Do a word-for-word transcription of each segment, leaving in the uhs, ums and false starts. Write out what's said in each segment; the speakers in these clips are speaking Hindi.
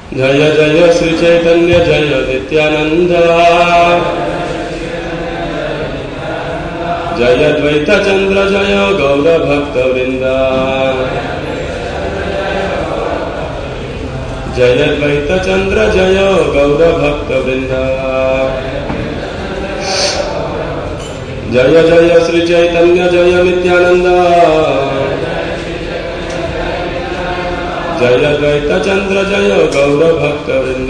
जय जय श्री चैतन्य जय नित्यानंद, जय द्वैत चंद्र जय गौर भक्त वृंद, जय द्वैत चंद्र जय गौर भक्त वृंद, जय जय श्री चैतन्य जय नित्यानंद, जय द्वैत चंद्र जय गौर भक्त वृंद।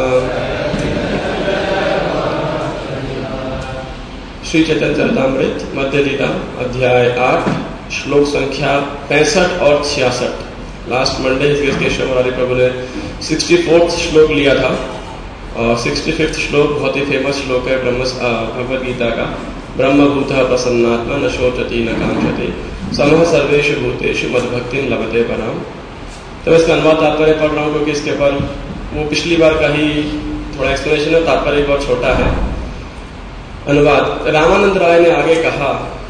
श्री चैतन्य चरितामृत मध्य लीला अध्याय आठ श्लोक संख्या पैंसठ और छियासठ। लास्ट मंडे केशव मुरारी प्रभु ने सिक्सटी फोर्थ श्लोक लिया था और सिक्सटी फिफ्थ श्लोक बहुत ही फेमस श्लोक है ब्रह्म भगवद गीता का। ब्रह्मभूत प्रसन्नात्मा न शोचति न कांक्षति समः सर्वेषु भूतेषु मद्भक्तिं लभते पराम। तो इसका अनुवाद तात्पर्य पढ़ रहा हूँ क्योंकि इसके ऊपर वो पिछली बार का ही थोड़ा एक्सप्लेनेशन है, तात्पर्य बहुत छोटा है। अनुवाद रामानंद राय ने आगे कहा,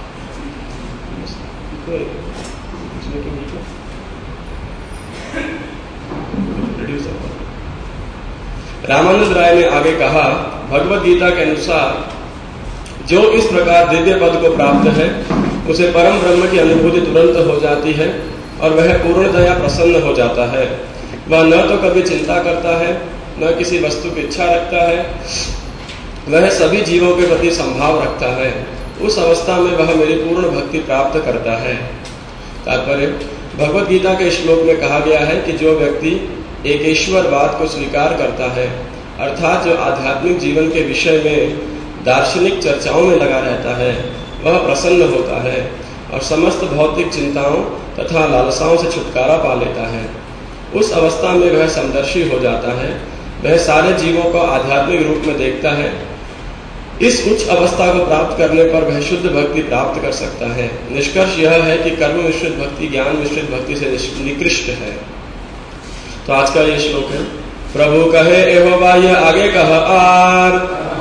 रामानंद राय ने आगे कहा, भगवद गीता के अनुसार जो इस प्रकार दिव्य पद को प्राप्त है उसे परम ब्रह्म की अनुभूति तुरंत हो जाती है और वह पूर्णतया प्रसन्न हो जाता है। वह न तो कभी चिंता करता है न किसी वस्तु की इच्छा रखता है, वह सभी जीवों के प्रति संभाव रखता है। उस अवस्था में वह मेरी पूर्ण भक्ति प्राप्त करता है। तात्पर्य भगवद गीता के श्लोक में कहा गया है कि जो व्यक्ति एकेश्वरवाद को स्वीकार करता है, अर्थात जो आध्यात्मिक जीवन के विषय में दार्शनिक चर्चाओं में लगा रहता है, वह प्रसन्न होता है और समस्त भौतिक चिंताओं तथा लालसाओं से छुटकारा पा लेता है। उस अवस्था में वह समदर्शी हो जाता है, वह सारे जीवों को आध्यात्मिक रूप में देखता है। इस उच्च अवस्था को प्राप्त करने पर वह शुद्ध भक्ति प्राप्त कर सकता है। निष्कर्ष यह है कि कर्म मिश्रित भक्ति ज्ञान मिश्रित भक्ति से निकृष्ट है। तो आज का ये श्लोक है, प्रभु कहे एवं बाह्य आगे कह आर,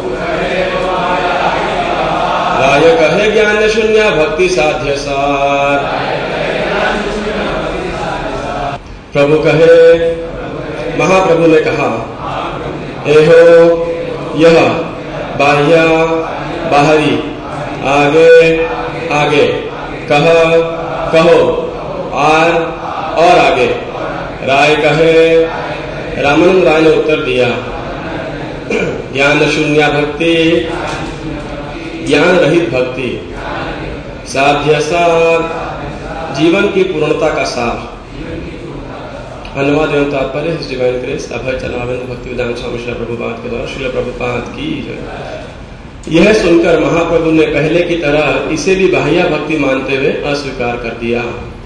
राय कहे ज्ञान शून्य भक्ति साध्य सार। प्रभु कहे, महाप्रभु ने कहा, एहो यह बाह्य बाहरी आगे आगे कह कहो आर और आगे। राय कहे, रामानंद राय ने उत्तर दिया, ज्ञान शून्य भक्ति ज्ञान रहित भक्ति, साध्य सार जीवन की पूर्णता का सार। अनुवाद एवं तात्पर्य हिज डिवाइन ग्रेस अभय चलावेंद भक्ति विधान स्वामी श्री प्रभुपाद के द्वारा श्रील प्रभुपाद की है। यह सुनकर महाप्रभु ने पहले की तरह इसे भी बाह्य भक्ति मानते हुए अस्वीकार कर दिया।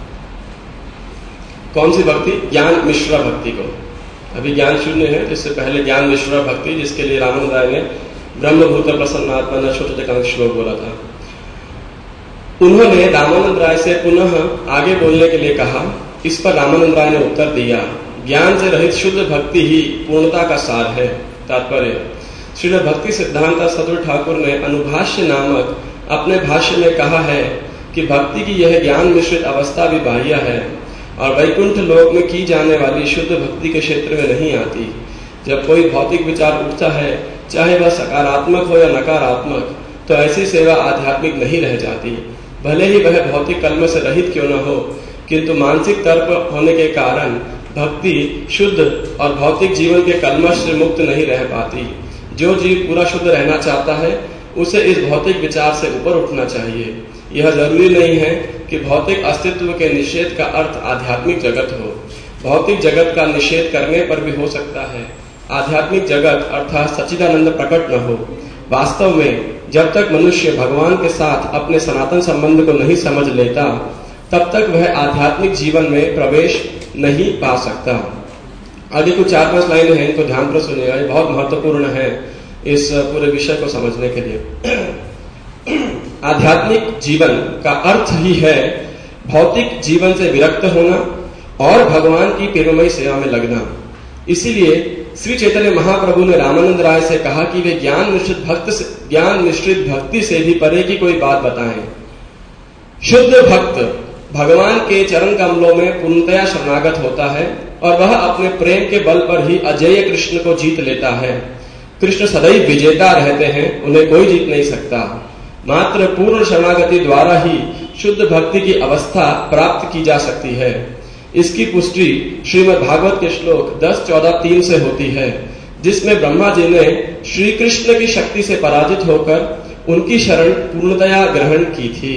कौन सी भक्ति? ज्ञान मिश्रा भक्ति को। अभी ज्ञान शून्य है, जिससे पहले ज्ञान मिश्रा भक्ति, जिसके लिए रामानंद राय ने ब्रह्मभूत प्रसन्नात्मा न शोचति श्लोक बोला था। उन्होंने रामानंद राय से पुनः आगे बोलने के लिए कहा। इस पर रामानंद राय ने उत्तर दिया, ज्ञान से रहित शुद्ध भक्ति ही पूर्णता का सार है। तात्पर्य श्रील भक्ति सिद्धांत सदगुरु ठाकुर ने अनुभाष्य नामक अपने भाष्य में कहा है कि भक्ति की यह ज्ञान मिश्रित अवस्था भी बाह्य है और वैकुंठ लोक में की जाने वाली शुद्ध भक्ति के क्षेत्र में नहीं आती। जब कोई भौतिक विचार उठता है, चाहे वह सकारात्मक हो या नकारात्मक, तो ऐसी सेवा आध्यात्मिक नहीं रह जाती। भले ही वह भौतिक कलम से रहित क्यों न हो, किंतु मानसिक तर्क होने के कारण भक्ति शुद्ध और भौतिक जीवन के कलमश से मुक्त नहीं रह पाती। जो जीव पूरा शुद्ध रहना चाहता है उसे इस भौतिक विचार से ऊपर उठना चाहिए। यह जरूरी नहीं है कि भौतिक अस्तित्व के निषेध का अर्थ आध्यात्मिक जगत हो। भौतिक जगत का निषेध करने पर भी हो सकता है आध्यात्मिक जगत अर्थात सच्चिदानंद प्रकट न हो। वास्तव में जब तक मनुष्य भगवान के साथ अपने सनातन संबंध को नहीं समझ लेता, तब तक वह आध्यात्मिक जीवन में प्रवेश नहीं पा सकता। आगे कुछ चार पांच लाइन है, इनको ध्यान पर सुनिएगा, ये बहुत महत्वपूर्ण है इस पूरे विषय को समझने के लिए। आध्यात्मिक जीवन का अर्थ ही है भौतिक जीवन से विरक्त होना और भगवान की प्रेममयी सेवा में लगना। इसीलिए श्री चैतन्य महाप्रभु ने रामानंद राय से कहा कि वे ज्ञान मिश्रित भक्त से ज्ञान मिश्रित भक्ति से भी परे की कोई बात बताएं। शुद्ध भक्त भगवान के चरण कमलों में पूर्णतया शरणागत होता है और वह अपने प्रेम के बल पर ही अजेय कृष्ण को जीत लेता है। कृष्ण सदैव विजेता रहते हैं, उन्हें कोई जीत नहीं सकता। मात्र पूर्ण शरणागति द्वारा ही शुद्ध भक्ति की अवस्था प्राप्त की जा सकती है। इसकी पुष्टि श्रीमद् भागवत के श्लोक दस चौदह तीन से होती है, जिसमें ब्रह्मा जी ने श्री कृष्ण की शक्ति से पराजित होकर उनकी शरण पूर्णतया ग्रहण की थी।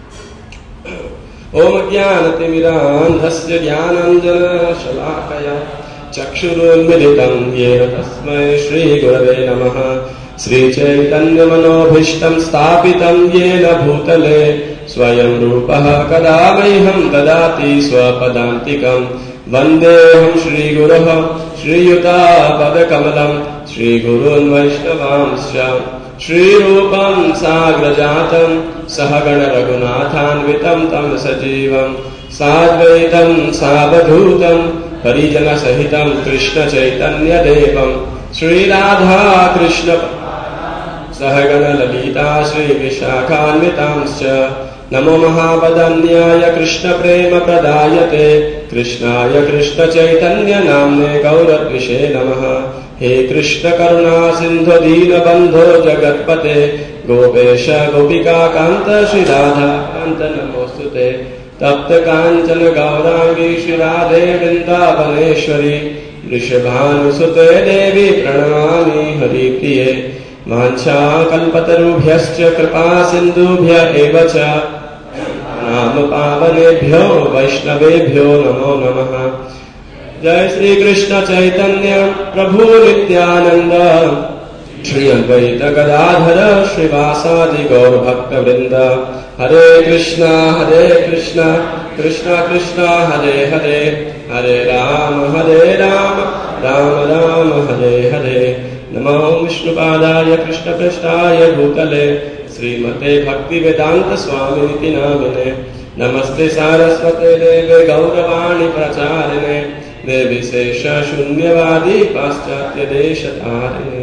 ओम ज्ञानतिमिरान्धस्य ज्ञानाञ्जन शलाकया चक्षुरुन्मिलितं येन तस्मै श्रीगुरवे नमः। श्रीचैतन्यमनोभीष्टं स्थापितं येन भूतले स्वयं रूपः कदा मह्यं ददाति स्वपदान्तिकं। वन्देऽहं श्रीगुरोः श्रीयुतापदकमलं श्रीगुरून् वैष्णवांश्च। श्रीरूपं साग्रजातं सहगण रघुनाथान्वितं तं सजीवं साद्वैतं सावधूतं परिजनसहितं कृष्ण चैतन्यदेवं। श्रीराधा कृष्ण सहगण ललिता श्रीविशाखान्वितांश्च। नमो महावदन्याय कृष्ण प्रेम प्रदायते कृष्णाय कृष्ण चैतन्य नाम्ने गौरद्विषे नमः। हे कृष्ण करुणा सिंधु दीनबंधो जगत्पते गोपेश गोपिका कांत श्री राधा कांत नमोस्तुते। तप्त कांचन गौरांगी श्री राधे वृंदावनेश्वरी वृषभानुसुते देवी प्रणमामि हरिप्रिये। वाञ्छाकल्पतरुभ्यश्च कृपा सिन्धुभ्य एव च नाम पावनेभ्यो वैष्णवेभ्यो नमो नमः। जय श्री कृष्ण चैतन्य प्रभु नित्यानंद श्री अद्वैत गदाधर श्रीवासादि गौर भक्त वृंद। हरे कृष्णा हरे कृष्णा कृष्णा कृष्णा हरे हरे हरे राम हरे राम राम राम हरे हरे। नमो विष्णुपादाय कृष्णपृष्ठाय भूतले श्रीमते भक्ति वेदांत स्वामिनिति नामिने। नमस्ते सारस्वते देवे गौरवाणी प्रचारिणे निर्विशेष शून्यवादी पाश्चात्य देश तारिणे।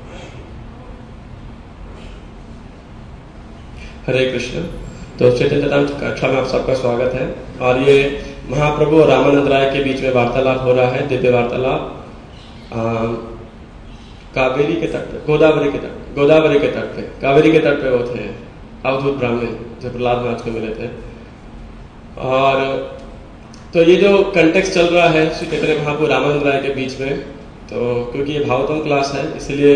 हरे कृष्ण। तो चैतन्य कक्षा में आप सबका स्वागत है। और ये महाप्रभु और रामानंद राय के बीच में वार्तालाप हो रहा है, दिव्य वार्तालाप कावेरी के तट पे, गोदावरी के तट गोदावरी के तट पे कावेरी के तट पे वो थे अवधूत ब्राह्मण जो प्रहलाद महाराज को मिले थे। और तो ये जो कंटेक्स्ट चल रहा है श्री चैतन्य महाप्रभु रामानंद राय के बीच में, तो क्योंकि ये भावतम क्लास है इसलिए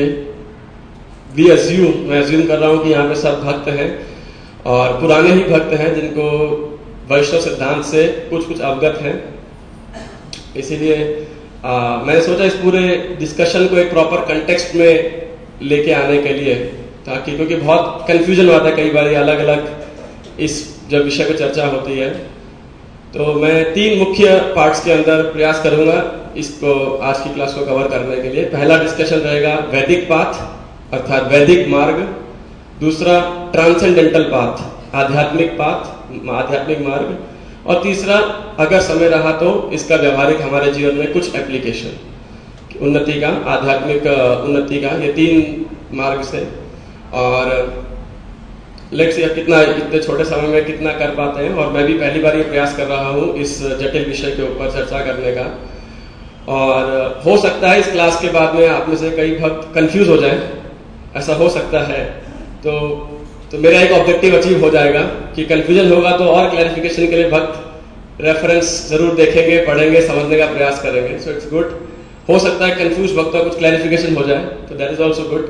वी अज्यूम मैं अज्यूम कर रहा हूँ कि यहाँ पे सब भक्त हैं और पुराने ही भक्त हैं जिनको वैष्णव सिद्धांत से कुछ कुछ अवगत हैं। इसीलिए मैंने सोचा इस पूरे डिस्कशन को एक प्रॉपर कंटेक्स्ट में लेके आने के लिए, ताकि क्योंकि बहुत कंफ्यूजन आता है कई बार अलग अलग इस जब विषय पर चर्चा होती है। तो मैं तीन मुख्य पार्ट्स के अंदर प्रयास करूंगा इसको आज की क्लास को कवर करने के लिए। पहला डिस्कशन रहेगा वैदिक पाथ अर्थात वैदिक मार्ग, दूसरा ट्रांसेंडेंटल पाथ आध्यात्मिक पाथ आध्यात्मिक मार्ग, और तीसरा अगर समय रहा तो इसका व्यवहारिक हमारे जीवन में कुछ एप्लीकेशन उन्नति का आध्यात्मिक उन्नति का, ये तीन मार्ग से। और लेट्स सी कितना इतने छोटे समय में कितना कर पाते हैं। और मैं भी पहली बार ये प्रयास कर रहा हूँ इस जटिल विषय के ऊपर चर्चा करने का। और हो सकता है इस क्लास के बाद में आप में से कई भक्त कंफ्यूज हो जाए, ऐसा हो सकता है। तो तो मेरा एक ऑब्जेक्टिव अचीव हो जाएगा कि कंफ्यूजन होगा तो और क्लैरिफिकेशन के लिए भक्त रेफरेंस जरूर देखेंगे, पढ़ेंगे, समझने का प्रयास करेंगे। So it's good. हो सकता है कंफ्यूज भक्त का कुछ क्लैरिफिकेशन हो जाए, तो दैट इज ऑल्सो गुड।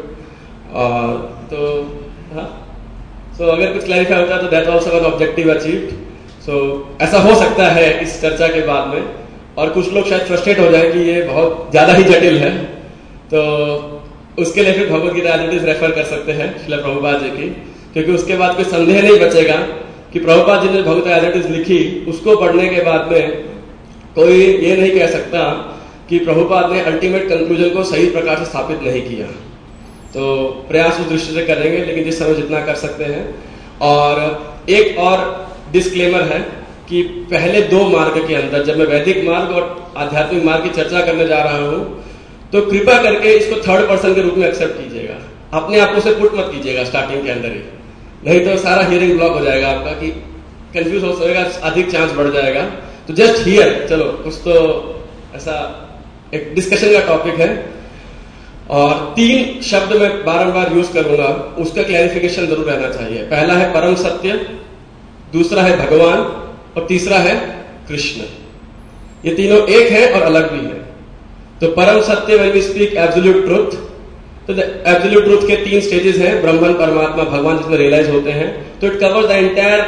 तो हाँ, सो अगर कुछ क्लैरिफाई होता है तो that also one objective achieved. So ऐसा हो सकता है इस चर्चा के बाद में। और कुछ लोग शायद फ्रस्ट्रेट हो जाए कि ये बहुत ज्यादा ही जटिल है, तो उसके लिए फिर Bhagavad Gita as it is refer कर सकते हैं श्रील प्रभुपाद जी की, क्योंकि उसके बाद कोई संदेह नहीं बचेगा कि प्रभुपाद जी ने Bhagavad Gita as it is लिखी, उसको पढ़ने के बाद में कोई ये नहीं कह सकता कि प्रभुपाद ने अल्टीमेट कंक्लूजन को सही प्रकार से स्थापित नहीं किया। तो प्रयास उस दृष्टि से करेंगे, लेकिन जिस समय जितना कर सकते हैं। और एक और डिस्क्लेमर है कि पहले दो मार्ग के अंदर जब मैं वैदिक मार्ग और आध्यात्मिक मार्ग की चर्चा करने जा रहा हूं, तो कृपया करके इसको थर्ड पर्सन के रूप में एक्सेप्ट कीजिएगा। अपने आप को से पुट मत कीजिएगा स्टार्टिंग के अंदर ही, नहीं तो सारा हियरिंग ब्लॉक हो जाएगा आपका कि कंफ्यूज हो जाएगा, अधिक चांस बढ़ जाएगा। तो जस्ट हियर, चलो कुछ तो ऐसा एक डिस्कशन का टॉपिक है। और तीन शब्द मैं बारंबार यूज करूंगा, उसका क्लैरिफिकेशन जरूर रहना चाहिए। पहला है परम सत्य, दूसरा है भगवान और तीसरा है कृष्ण। ये तीनों एक है और अलग भी है। तो परम सत्य when we speak absolute truth, तो एब्सोल्यूट ट्रुथ के तीन स्टेजेस हैं, ब्रह्मन, परमात्मा, भगवान, जिसमें रियलाइज होते हैं। तो it covers the entire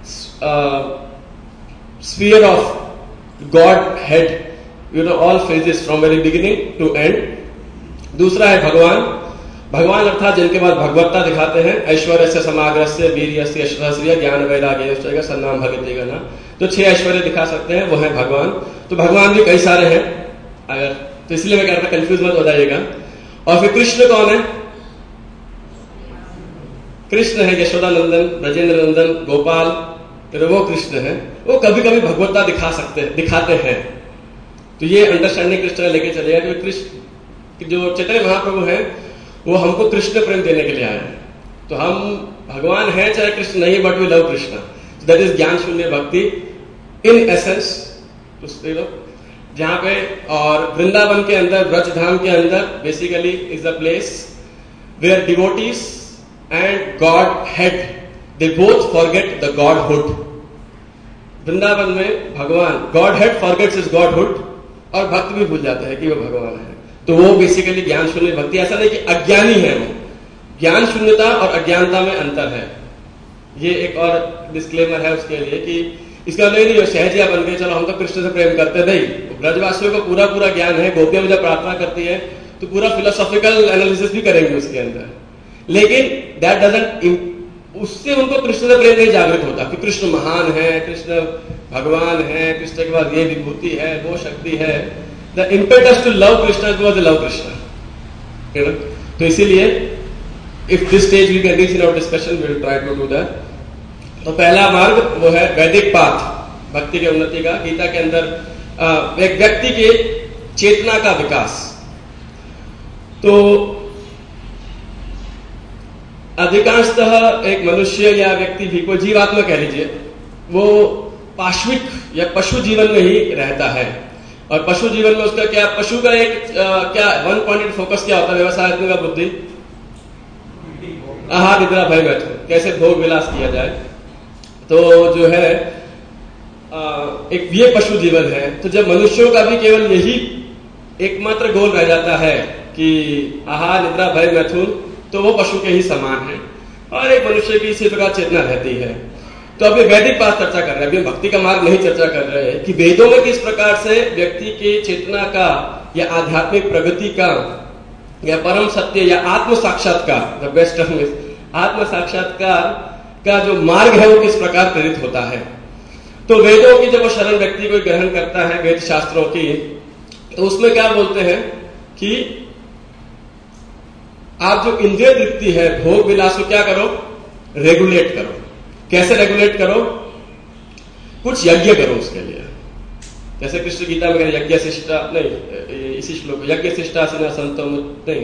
sphere of godhead, you know, all phases from very beginning to end. दूसरा है भगवान, भगवान अर्थात जिनके बाद भगवत्ता दिखाते हैं, ऐश्वर्य से समाग्रस्य वीर्यस्य यशस्वी ज्ञान वैराग्य सन्नाम भगवती ना, तो छह ऐश्वर्य दिखा सकते हैं, वो है भगवान। तो भगवान भी कई सारे हैं, अगर तो इसलिए मैं कह रहा था कंफ्यूज मत हो जाइएगा। और फिर कृष्ण कौन है? कृष्ण है यशोदा नंदन, ब्रजेंद्र नंदन, गोपाल, फिर वो कृष्ण है। वो कभी कभी भगवत्ता दिखा सकते हैं, दिखाते हैं। तो ये अंडरस्टैंडिंग कृष्ण लेके चलेगा कि कृष्ण जो चैतन्य महाप्रभु हैं वो हमको कृष्ण प्रेम देने के लिए आए हैं। तो हम भगवान हैं चाहे कृष्ण नहीं, but we love Krishna, that is ज्ञान शून्य भक्ति इन एसेंस, जहां पे। और वृंदावन के अंदर, ब्रजधाम के अंदर basically is the place where devotees and godhead they both forget the godhood. Vrindavan में भगवान godhead forgets his godhood और भक्त भी भूल जाते हैं कि वो भगवान है। तो वो बेसिकली ज्ञान शून्य भक्ति। ऐसा नहीं कि अज्ञानी है वो, ज्ञान शून्यता और अज्ञानता में अंतर है। ये एक और डिस्क्लेमर है उसके लिए कि इसका नहीं नहीं सहजिया बन गए, चलो हम तो कृष्ण से प्रेम करते नहीं। ब्रजवासियों को पूरा पूरा ज्ञान है, गोपियां जब प्रार्थना करती है तो पूरा फिलोसॉफिकल एनालिसिस भी करेंगे उसके अंदर, लेकिन दैट डजंट, उससे उनको कृष्ण से प्रेम नहीं जागृत होता कि कृष्ण महान है, कृष्ण भगवान है, कृष्ण के बाद ये विभूति है, वो शक्ति है। The impetus to love Krishna was love Krishna. तो इसीलिए if this stage we can reach in our discussion, we will try to do that. तो पहला मार्ग वो है वैदिक पाथ, भक्ति की उन्नति का। गीता के अंदर एक व्यक्ति के चेतना का विकास। तो अधिकांशतः एक मनुष्य या व्यक्ति भी, कोई जीवात्मा कह लीजिए, वो पाश्विक या पशु जीवन में ही रहता है। और पशु जीवन में उसका क्या, पशु का एक आ, क्या वन पॉइंटेड फोकस क्या होता है? व्यवसाय का बुद्धि, आहार, निद्रा, भय, मैथुन, कैसे भोग विलास किया जाए। तो जो है आ, एक ये पशु जीवन है। तो जब मनुष्यों का भी केवल यही एकमात्र गोल रह जाता है कि आहार, निद्रा, भय, मैथुन, तो वो पशु के ही समान है। और एक मनुष्य की इसी प्रकार चेतना रहती है। तो अभी वैदिक पाठ चर्चा कर रहे हैं, अभी भक्ति का मार्ग नहीं चर्चा कर रहे हैं कि वेदों में किस प्रकार से व्यक्ति की चेतना का या आध्यात्मिक प्रगति का या परम सत्य या आत्म साक्षात्कार, द बेस्ट टर्म इज आत्म साक्षात्कार का जो मार्ग है वो किस प्रकार प्रेरित होता है। तो वेदों की जब वो शरण व्यक्ति को ग्रहण करता है, वेद शास्त्रों की, तो उसमें क्या बोलते हैं कि आप जो इंद्रिय तृप्ति है, भोग विलास को क्या करो? रेगुलेट करो। कैसे रेगुलेट करो? कुछ यज्ञ करो उसके लिए। जैसे कृष्ण गीता में कह यज्ञ शिष्टा, नहीं इसी श्लोक, यज्ञ शिष्टा सिना संतो नहीं,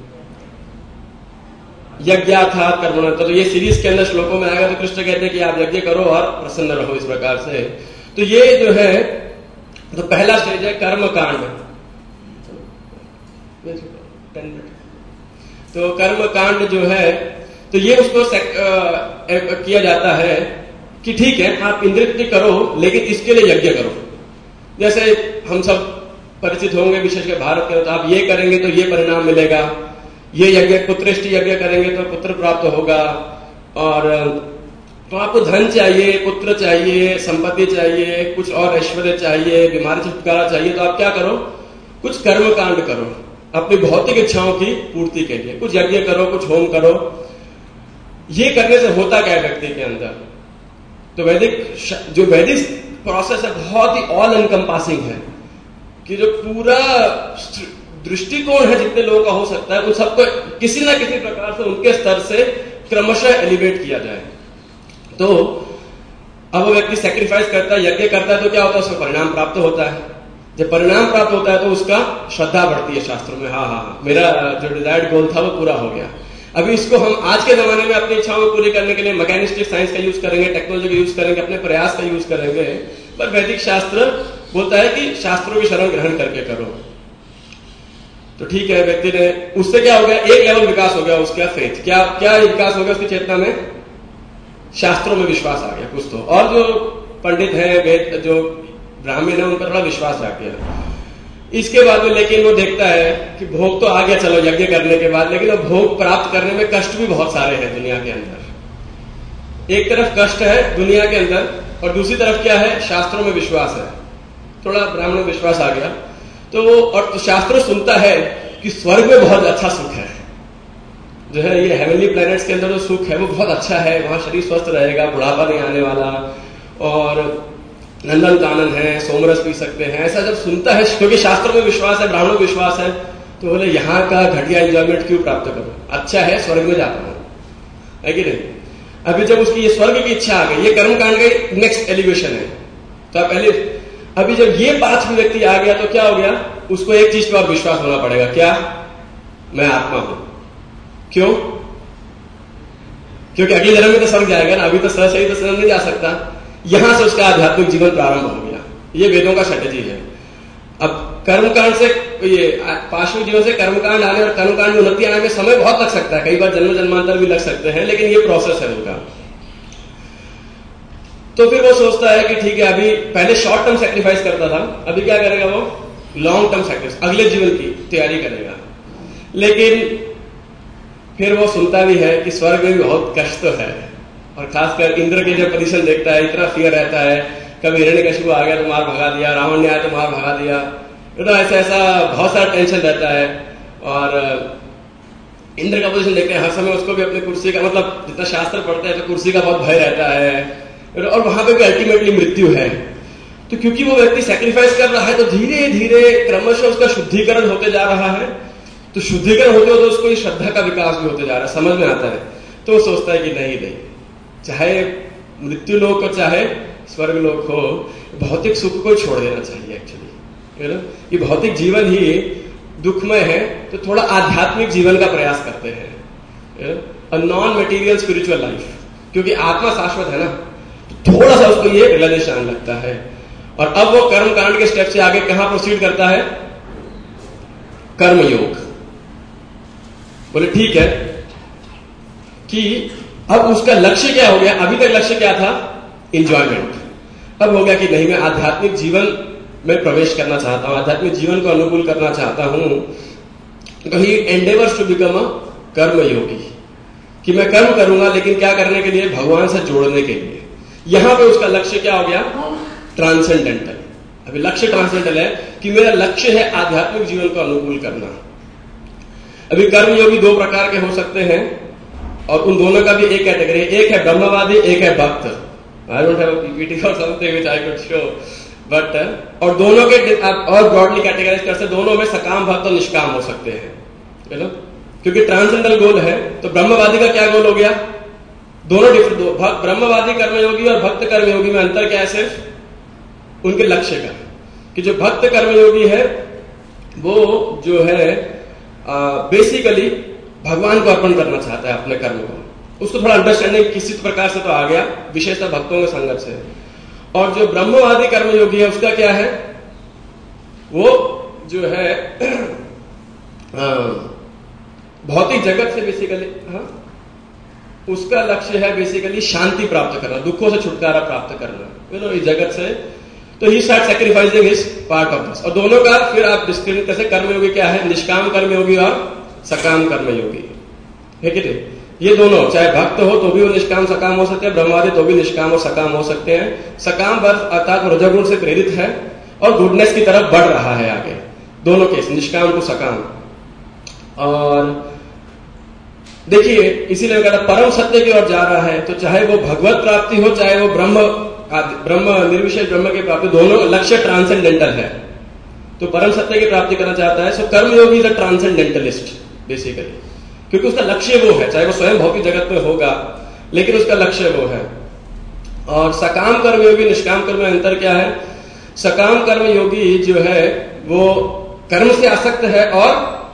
यज्ञ था कर्मण। तो ये सीरीज के अंदर श्लोकों में आएगा। तो कृष्ण कहते हैं कि आप यज्ञ करो और प्रसन्न रहो इस प्रकार से। तो ये जो है, तो पहला स्टेज है कर्म कांड। तो कर्म कांड जो है, तो ये उसको किया जाता है कि ठीक है आप इंद्रिय करो, लेकिन इसके लिए यज्ञ करो। जैसे हम सब परिचित होंगे, विशेषकर भारत के, तो आप ये करेंगे तो ये परिणाम मिलेगा, ये यज्ञ पुत्रेष्टि यज्ञ करेंगे तो पुत्र प्राप्त होगा। और तो आपको धन चाहिए, पुत्र चाहिए, संपत्ति चाहिए, कुछ और ऐश्वर्य चाहिए, बीमारी से छुटकारा चाहिए, तो आप क्या करो? कुछ कर्म कांड करो अपनी भौतिक इच्छाओं की पूर्ति के लिए। कुछ यज्ञ करो, कुछ होम करो। ये करने से होता क्या है व्यक्ति के अंदर? तो वैदिक जो वैदिक प्रोसेस है बहुत ही ऑल एनकम्पासिंग है कि जो पूरा दृष्टिकोण है जितने लोगों का हो सकता है उन सबको किसी ना किसी प्रकार से उनके स्तर से क्रमशः एलिवेट किया जाए। तो अब वो व्यक्ति सैक्रिफाइस करता है, यज्ञ करता है, तो क्या होता है? उसको परिणाम प्राप्त होता है। जब परिणाम प्राप्त होता है तो उसका श्रद्धा बढ़ती है शास्त्रों में, हाँ हाँ मेरा जो डिजायर्ड गोल था वो पूरा हो गया। अभी इसको हम आज के जमाने में अपनी इच्छाओं को पूरी करने के लिए मैकेनिस्टिक साइंस का यूज करेंगे, टेक्नोलॉजी का यूज करेंगे, अपने प्रयास का यूज करेंगे। पर वैदिक शास्त्र बोलता है कि शास्त्रों की शरण ग्रहण करके करो। तो ठीक है, व्यक्ति ने, उससे क्या हो गया, एक लेवल विकास हो गया उसका फेथ। क्या क्या विकास हो गया उसकी चेतना में? शास्त्रों में विश्वास आ गया कुछ तो। और जो पंडित हैं, वेद जो ब्राह्मण है, उन पर थोड़ा विश्वास आ गया। इसके बाद में लेकिन वो देखता है कि भोग तो आ गया चलो यज्ञ करने के बाद, लेकिन अब भोग प्राप्त करने में कष्ट भी बहुत सारे हैं दुनिया के अंदर। एक तरफ कष्ट है दुनिया के अंदर और दूसरी तरफ क्या है, शास्त्रों में विश्वास है। थोड़ा ब्राह्मण में विश्वास आ गया तो वो, और तो शास्त्र सुनता है कि स्वर्ग में बहुत अच्छा सुख है, जो है ये हेवनली प्लैनेट्स के अंदर जो सुख है वो बहुत अच्छा है, वहां शरीर स्वस्थ रहेगा, बुढ़ापा नहीं आने वाला, और नंदन कानन है, सोमरस पी सकते हैं। ऐसा जब सुनता है, क्योंकि शास्त्रों में विश्वास है, ब्राह्मणों में विश्वास है, तो बोले यहाँ का घटिया एंजॉयमेंट क्यों प्राप्त करो, अच्छा है स्वर्ग में जाता हूं, है कि नहीं। अभी जब उसकी ये स्वर्ग की इच्छा आ गई, ये कर्मकांड का नेक्स्ट एलिवेशन है। तो पहले अभी जब ये पांच व्यक्ति आ गया तो क्या हो गया, उसको एक चीज पर विश्वास होना पड़ेगा, क्या, मैं आत्मा हूं। क्यों? क्योंकि अगले जन्म में तो स्वर्ग जाएगा ना, अभी तो सह सही तो स्वर्ग नहीं जा सकता। यहां से उसका आध्यात्मिक जीवन प्रारंभ हो गया। ये वेदों का स्ट्रेटेजी है। अब कर्मकांड से, ये पार्श्व जीवन से कर्मकांड आने और कर्मकांड में उन्नति आने में समय बहुत लग सकता है, कई बार जन्म जन्मांतर भी लग सकते हैं, लेकिन ये प्रोसेस है उनका। तो फिर वो सोचता है कि ठीक है, अभी पहले शॉर्ट टर्म सैक्रिफाइस करता था, अभी क्या करेगा वो, लॉन्ग टर्म सैक्रिफाइस, अगले जीवन की तैयारी करेगा। लेकिन फिर वो सुनता भी है कि स्वर्ग में भी बहुत कष्ट तो है, और खासकर इंद्र के जब पोजीशन देखता है, इतना फियर रहता है, कभी हिरण्यकशिपु आ गया तो मार भगा दिया, रावण ने आया तो मार भगा दिया, तो ऐसा ऐसा बहुत सारा टेंशन रहता है। और इंद्र का पोजीशन देखते हैं, हर समय उसको भी अपनी कुर्सी का, मतलब जितना शास्त्र पढ़ते हैं तो कुर्सी का बहुत भय रहता है, और वहां पे भी अल्टीमेटली मृत्यु है। तो क्योंकि वो व्यक्ति सैक्रिफाइस कर रहा है तो धीरे धीरे क्रमशः उसका शुद्धिकरण होते जा रहा है। तो शुद्धिकरण होते होते उसको श्रद्धा का विकास भी होते जा रहा है, समझ में आता है। तो वो सोचता है कि नहीं नहीं, चाहे मृत्यु लोक हो चाहे स्वर्ग लोक हो, भौतिक सुख को छोड़ देना चाहिए एक्चुअली। ये भौतिक जीवन ही दुखमय है, तो थोड़ा आध्यात्मिक जीवन का प्रयास करते हैं, नॉन मटेरियल स्पिरिचुअल लाइफ, क्योंकि आत्मा शाश्वत है ना। तो थोड़ा सा उसको ये रियलाइजेशन लगता है। और अब वो कर्म कांड के स्टेप से आगे कहां प्रोसीड करता है, कर्मयोग। बोले ठीक है कि अब उसका लक्ष्य क्या हो गया, अभी तक लक्ष्य क्या था, इंजॉयमेंट। अब हो गया कि नहीं, मैं आध्यात्मिक जीवन में प्रवेश करना चाहता हूं, आध्यात्मिक जीवन को अनुकूल करना चाहता हूं। तो he endeavours to become a karmayogi, कि मैं कर्म करूंगा, लेकिन क्या करने के लिए, भगवान से जोड़ने के लिए। यहां पे उसका लक्ष्य क्या हो गया, ट्रांसेंडेंटल। अभी लक्ष्य ट्रांसेंडेंटल है कि मेरा लक्ष्य है आध्यात्मिक जीवन को अनुकूल करना। अभी कर्मयोगी दो प्रकार के हो सकते हैं, और उन दोनों का भी एक कैटेगरी, एक है ब्रह्मवादी, एक है भक्त। I don't have a PPT और something which I could show, but और दोनों के और ब्रॉडली कैटेगराइज कर सकते, दोनों में सकाम भक्त और निष्काम हो सकते हैं, है ना। क्योंकि ट्रांसेंडेंटल गोल है, तो ब्रह्मवादी का क्या गोल हो गया, दोनों डिफरेंट, दो ब्रह्मवादी कर्मयोगी और भक्त कर्मयोगी में अंतर क्या है, सिर्फ उनके लक्ष्य का। कि जो भक्त कर्मयोगी है वो जो है बेसिकली भगवान को अर्पण करना चाहता है अपने कर्म को, उसको थोड़ा अंडरस्टैंडिंग किसी प्रकार से तो आ गया, विशेषतः भक्तों के संगत से। और जो ब्रह्मवादी कर्मयोगी है उसका क्या है, वो जो है भौतिक जगत से बेसिकली, हाँ, उसका लक्ष्य है बेसिकली शांति प्राप्त करना, दुखों से छुटकारा प्राप्त करना, यू नो, इस जगत से। तो he start sacrificing his part of this. और दोनों का फिर आप डिस्क्रिमिनेट कैसे, कर्मयोगी क्या है, निष्काम कर्मयोगी और सकाम कर्मयोगी, है कि नहीं। ये दोनों, चाहे भक्त हो तो भी वो निष्काम सकाम हो सकते हैं, ब्रह्मवादी तो भी निष्काम और सकाम हो सकते हैं। सकाम वर्ग अर्थात रजोगुण से प्रेरित है और गुडनेस की तरफ बढ़ रहा है आगे, दोनों केस, निष्काम को सकाम। और देखिए, इसीलिए अगर परम सत्य की ओर जा रहा है, तो चाहे वो भगवत प्राप्ति हो, चाहे वो ब्रह्म ब्रह्म निर्विशेष ब्रह्म की प्राप्ति, दोनों लक्ष्य ट्रांसेंडेंटल है। तो परम सत्य की प्राप्ति करना चाहता है, so karmayogi is a transcendentalist basically, क्योंकि उसका लक्ष्य वो है, चाहे वो स्वयं भौतिक जगत में होगा, लेकिन उसका लक्ष्य वो है। और सकाम कर्मयोगी, निष्काम कर्म में अंतर क्या है, सकाम कर्मयोगी जो है वो कर्म से आसक्त है और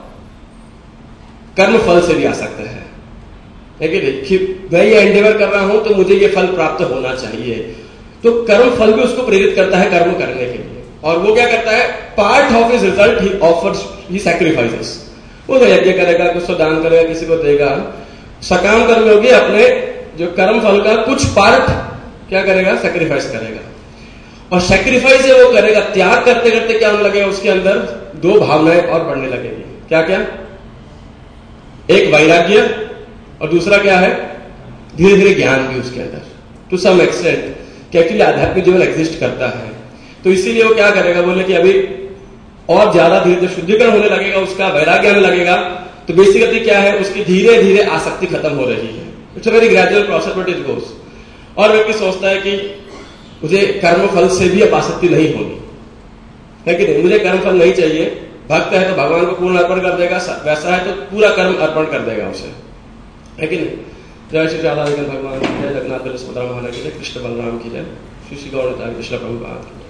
कर्म फल से भी आसक्त है, है कि देखिए, मैं ये एंडेवर कर रहा हूं तो मुझे ये फल प्राप्त होना चाहिए। तो कर्म फल भी उसको प्रेरित करता है कर्म करने के लिए। और वो क्या करता है, part of his result he offers, he sacrifices. वो तो यज्ञ करेगा, कुछ तो दान करेगा, किसी को देगा। सकाम कर्मयोगी अपने जो कर्म फल का कुछ पार्ट क्या करेगा, सैक्रिफाइस करेगा। और सैक्रिफाइस वो करेगा, त्याग करते करते क्या होने लगेगा उसके अंदर, दो भावनाएं और बढ़ने लगेगी। क्या क्या, एक वैराग्य और दूसरा क्या है, धीरे धीरे ज्ञान भी उसके अंदर टू सम एक्सटेंट कि एक्चुअली आध्यात्मिक जीवन एग्जिस्ट करता है। तो इसीलिए वो क्या करेगा, बोले कि अभी और ज्यादा धीरे धीरे शुद्धिकरण होने लगेगा, उसका वैराग्य आने लगेगा। तो बेसिकली क्या है, उसकी धीरे धीरे आसक्ति खत्म हो रही है। It's a very gradual process but it goes. और व्यक्ति सोचता है कि मुझे कर्म फल से भी अब आसक्ति नहीं होगी, है कि नहीं, मुझे कर्म फल नहीं चाहिए। भक्त है तो भगवान को पूर्ण अर्पण कर देगा, वैसा है तो पूरा कर्म अर्पण कर देगा उसे, है कि नहीं। जय श्री राधा भगवान की जय, जगन्नाथ बल सुभद्रा महाराज की जय, कृष्ण बलराम की जय, श्री श्री गौर कृष्ण प्रभुपाद की जय।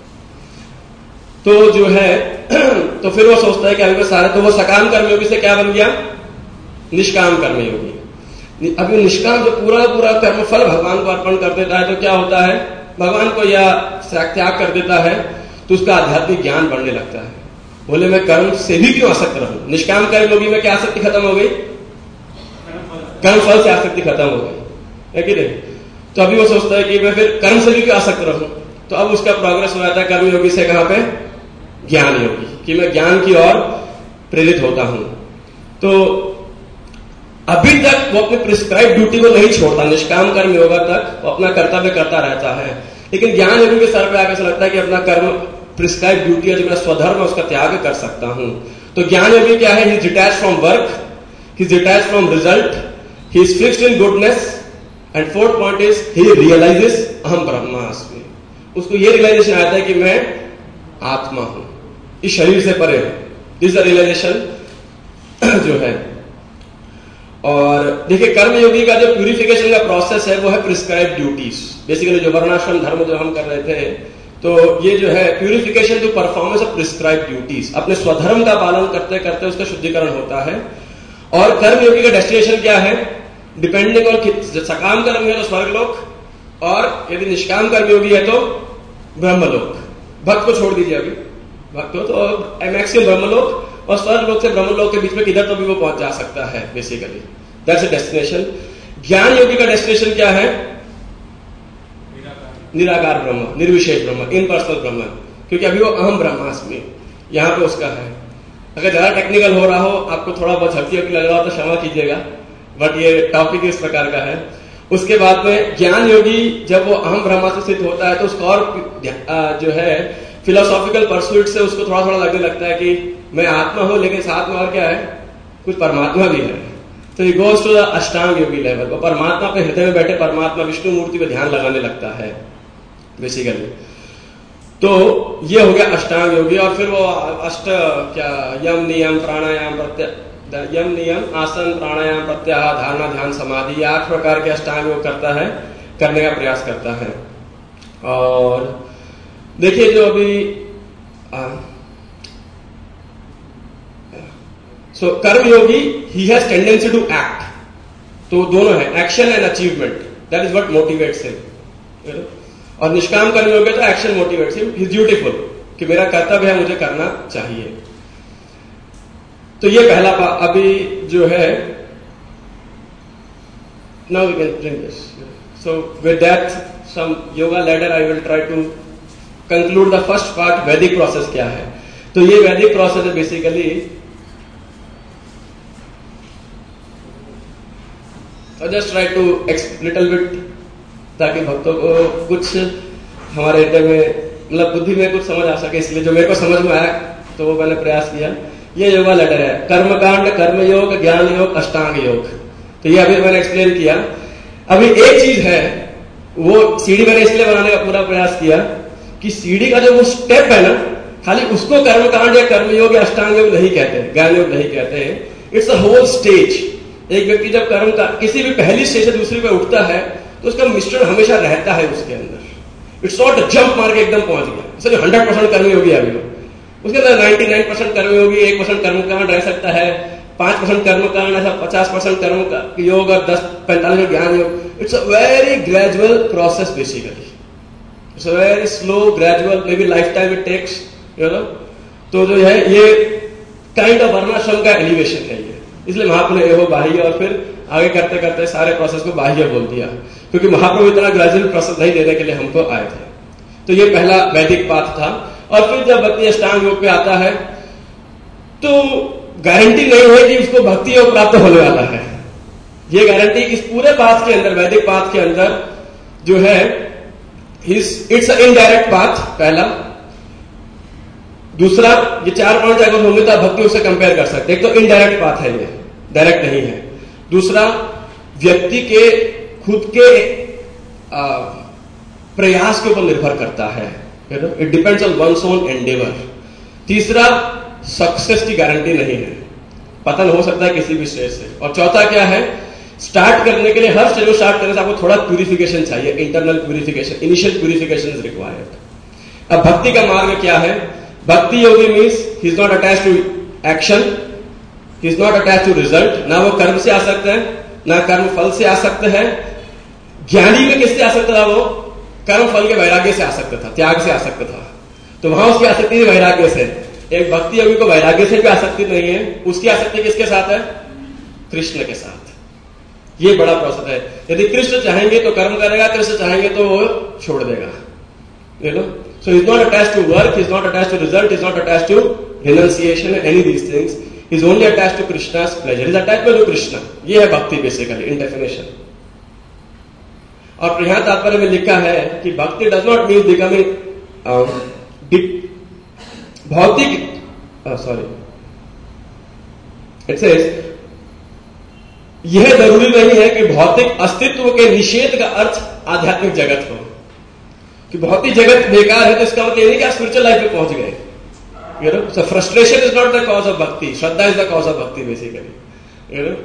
तो जो है तो फिर वो सोचता है कि अभी सारे, तो वो सकाम कर्मयोगी से क्या बन गया, निष्काम कर्मयोगी। अभी निष्काम जो पूरा पूरा कर्म फल भगवान को अर्पण कर देता है, तो क्या होता है, भगवान को या त्याग कर देता है, तो उसका आध्यात्मिक ज्ञान बढ़ने लगता है। बोले मैं कर्म से भी क्यों आसक्त रहूं, निष्काम कर्मयोगी में क्या आसक्ति खत्म हो गई, कर्म फल से आसक्ति खत्म हो गई, है कि नहीं। तो अभी वो सोचता है कि मैं फिर कर्म से भी क्यों आसक्त रहूं। तो अब उसका प्रोग्रेस हो जाता है कर्मयोगी से कहां पे, ज्ञान योगी, कि मैं ज्ञान की ओर प्रेरित होता हूं। तो अभी तक वो अपने प्रिस्क्राइब ड्यूटी को नहीं छोड़ता, निष्काम कर्म योगा तक वो अपना कर्तव्य करता रहता है। लेकिन ज्ञान योगी के सर पे आकर से लगता है कि अपना कर्म प्रिस्क्राइब ड्यूटी है, जो मेरा स्वधर्म है, उसका त्याग कर सकता हूं। तो ज्ञान योगी क्या है, he is detach from work, he is detach from result, he is fixed in goodness, and fourth point is he realizes अहम ब्रह्मास्मि। उसको ये रियलाइजेशन आता है कि मैं आत्मा हूं, इस शरीर से परे हूं। दिस द रियलाइजेशन जो है। और देखिए कर्मयोगी का जो प्यूरिफिकेशन का प्रोसेस है वो है प्रिस्क्राइब ड्यूटीज। बेसिकली जो वर्णाश्रम धर्म जो हम कर रहे थे, तो ये जो है purification to performance of prescribe duties, अपने स्वधर्म का पालन करते करते उसका शुद्धिकरण होता है। और कर्मयोगी का डेस्टिनेशन क्या है, डिपेंडिंग ऑन, सकाम कर्म है तो स्वर्गलोक, और यदि निष्काम कर्मयोगी है तो ब्रह्मलोक। भक्त को छोड़ दीजिए, अभी भक्त हो तो मैक्सिमम ब्रह्मलोक, और स्वर्गलोक से ब्रह्मलोक के बीच में किधर तो भी वो पहुंच जा सकता है। Basically that's a destination. ज्ञान योगी का डेस्टिनेशन क्या है, निराकार ब्रह्म, निर्विशेष ब्रह्म, इनपर्सनल ब्रह्म, क्योंकि अभी वो अहम ब्रह्मास्मि यहां पे उसका है। अगर ज्यादा टेक्निकल हो रहा हो, आपको थोड़ा बहुत झपकी वपकी लग रहा हो तो क्षमा कीजिएगा, बट ये टॉपिक इस प्रकार का है। उसके बाद में ज्ञान योगी जब वो अहम ब्रह्मास्मि स्थित होता है, तो उसका और जो है फिलोसॉफिकल परस्यूट से उसको थोड़ा थोड़ा लगने लगता है कि मैं आत्मा हूं, लेकिन साथ में और क्या है, कुछ परमात्मा भी है। तो he goes to the Ashtanga Yogi level, वो परमात्मा पे, हृदय में बैठे परमात्मा विष्णु मूर्ति पे ध्यान लगाने लगता है बेसिकली। तो ये हो गया अष्टांग योगी। और फिर वो अष्ट क्या, यम नियम प्राणायाम प्रत्याहार, यम नियम आसन प्राणायाम प्रत्याहार धारणा ध्यान समाधि, आठ प्रकार के अष्टांग योग करता है, करने का प्रयास करता है। और देखिए जो अभी so karma yogi he has tendency to act, तो दोनों है, action and achievement, that is what motivates him. और निष्काम कर्म योगी तो action motivates him, he is dutiful, कि मेरा कर्तव्य है, मुझे करना चाहिए। तो ये पहला अभी जो है, now we can bring this. So with that some yoga ladder I will try to conclude the first part, वैदिक प्रोसेस क्या है। तो ये वैदिक प्रोसेस है basically, just try to little bit, ताकि भक्तों को कुछ हमारे हृदय में, मतलब बुद्धि में कुछ समझ आ सके, इसलिए जो मेरे को समझ में आया तो वो मैंने प्रयास किया। ये योगा लेटर है, कर्मकांड, कर्म योग, ज्ञान योग, अष्टांग योग। तो ये अभी मैंने एक्सप्लेन किया। अभी एक चीज है, वो सीढ़ी मैंने इसलिए बनाने का पूरा प्रयास किया कि सीढ़ी का जो वो स्टेप है ना, खाली उसको कर्मकांड या कर्मयोग या अष्टांग योग नहीं कहते, ज्ञान योग नहीं कहते, इट्स अ होल स्टेज। एक व्यक्ति जब कर्म का किसी भी पहली स्टेज से दूसरी पे उठता है, तो उसका मिश्रण हमेशा रहता है उसके अंदर। इट्स नॉट जंप मार के एकदम पहुंच गया, इसलिए हंड्रेड परसेंट कर्मयोगी अभी हो, उसके अंदर नाइन्टी नाइन परसेंट कर्मयोगी, एक परसेंट कर्मकांड रह सकता है, पांच परसेंट कर्मकांड, ऐसा पचास परसेंट कर्म योग और दस पैंतालीस ज्ञान योग। It's a very gradual process basically, it's a very slow gradual, maybe lifetime it takes, you know. तो जो है ये काइंड ऑफ वर्णाश्रम का एलिवेशन है ये, इसलिए महाप्रभु ने एहो बाह्य और फिर आगे करते करते सारे प्रोसेस को बाह्य बोल दिया, क्योंकि महाप्रभु इतना ग्रेजुअल प्रोसेस नहीं देने के लिए हमको आए थे। तो ये पहला वैदिक पाथ था। और फिर जब भक्ति अष्टांग योग पे आता है तो गारंटी नहीं है कि उसको भक्ति योग प्राप्त होने वाला है। ये गारंटी इस पूरे पाथ के अंदर, वैदिक पाथ के अंदर जो है इट्स इनडायरेक्ट पाथ पहला। दूसरा, ये चार पॉइंट अगर होंगे तो आप भक्ति योग से कंपेयर कर सकते हैं। एक तो इनडायरेक्ट पाथ है, ये डायरेक्ट नहीं है। दूसरा, व्यक्ति के खुद के आ, प्रयास के ऊपर निर्भर करता है, it depends on one's own endeavour. तीसरा, सक्सेस की गारंटी नहीं है, पतन हो सकता है किसी भी स्टेज से। और चौथा क्या है, स्टार्ट करने के लिए, हर स्टेज को स्टार्ट करने से आपको थोड़ा प्यूरिफिकेशन चाहिए, internal purification, initial purification is required. अब भक्ति का मार्ग क्या है? Bhakti yogi means he is not attach to action, he is not attach to result. ना वो कर्म से आ सकते हैं, ना कर्म फल से आ सकते हैं। ज्ञानी में किससे आ सकता था? वो कर्म फल के वैराग्य से आ सकता था, त्याग से आ सकता था। तो वहां उसकी आसक्ति थी वैराग्य से। एक भक्ति योगी को वैराग्य से भी आसक्ति नहीं है, उसकी आसक्ति किसके साथ है? कृष्ण के साथ। ये बड़ा प्रोसेस है। यदि कृष्ण चाहेंगे तो कर्म करेगा, कृष्ण चाहेंगे तो वो छोड़ देगा, you know. So is not attach to work, is not attach to result, is not attach to renunciation, any these things, is only attach to Krishna's pleasure, is attach to Krishna. ये है भक्ति बेसिकली इन डेफिनेशन। और यहां तात्पर्य में लिखा है कि भक्ति डज नॉट मीन बिकमिंग भौतिक, सॉरी इट सेज, यह जरूरी नहीं है कि भौतिक अस्तित्व के निषेध का अर्थ आध्यात्मिक जगत हो, कि भौतिक जगत बेकार है तो इसका मतलब नहीं कि आप स्पिरिचुअल लाइफ में पहुंच गए, you know. So frustration is not the cause of bhakti, shraddha is the cause of bhakti basically, you know,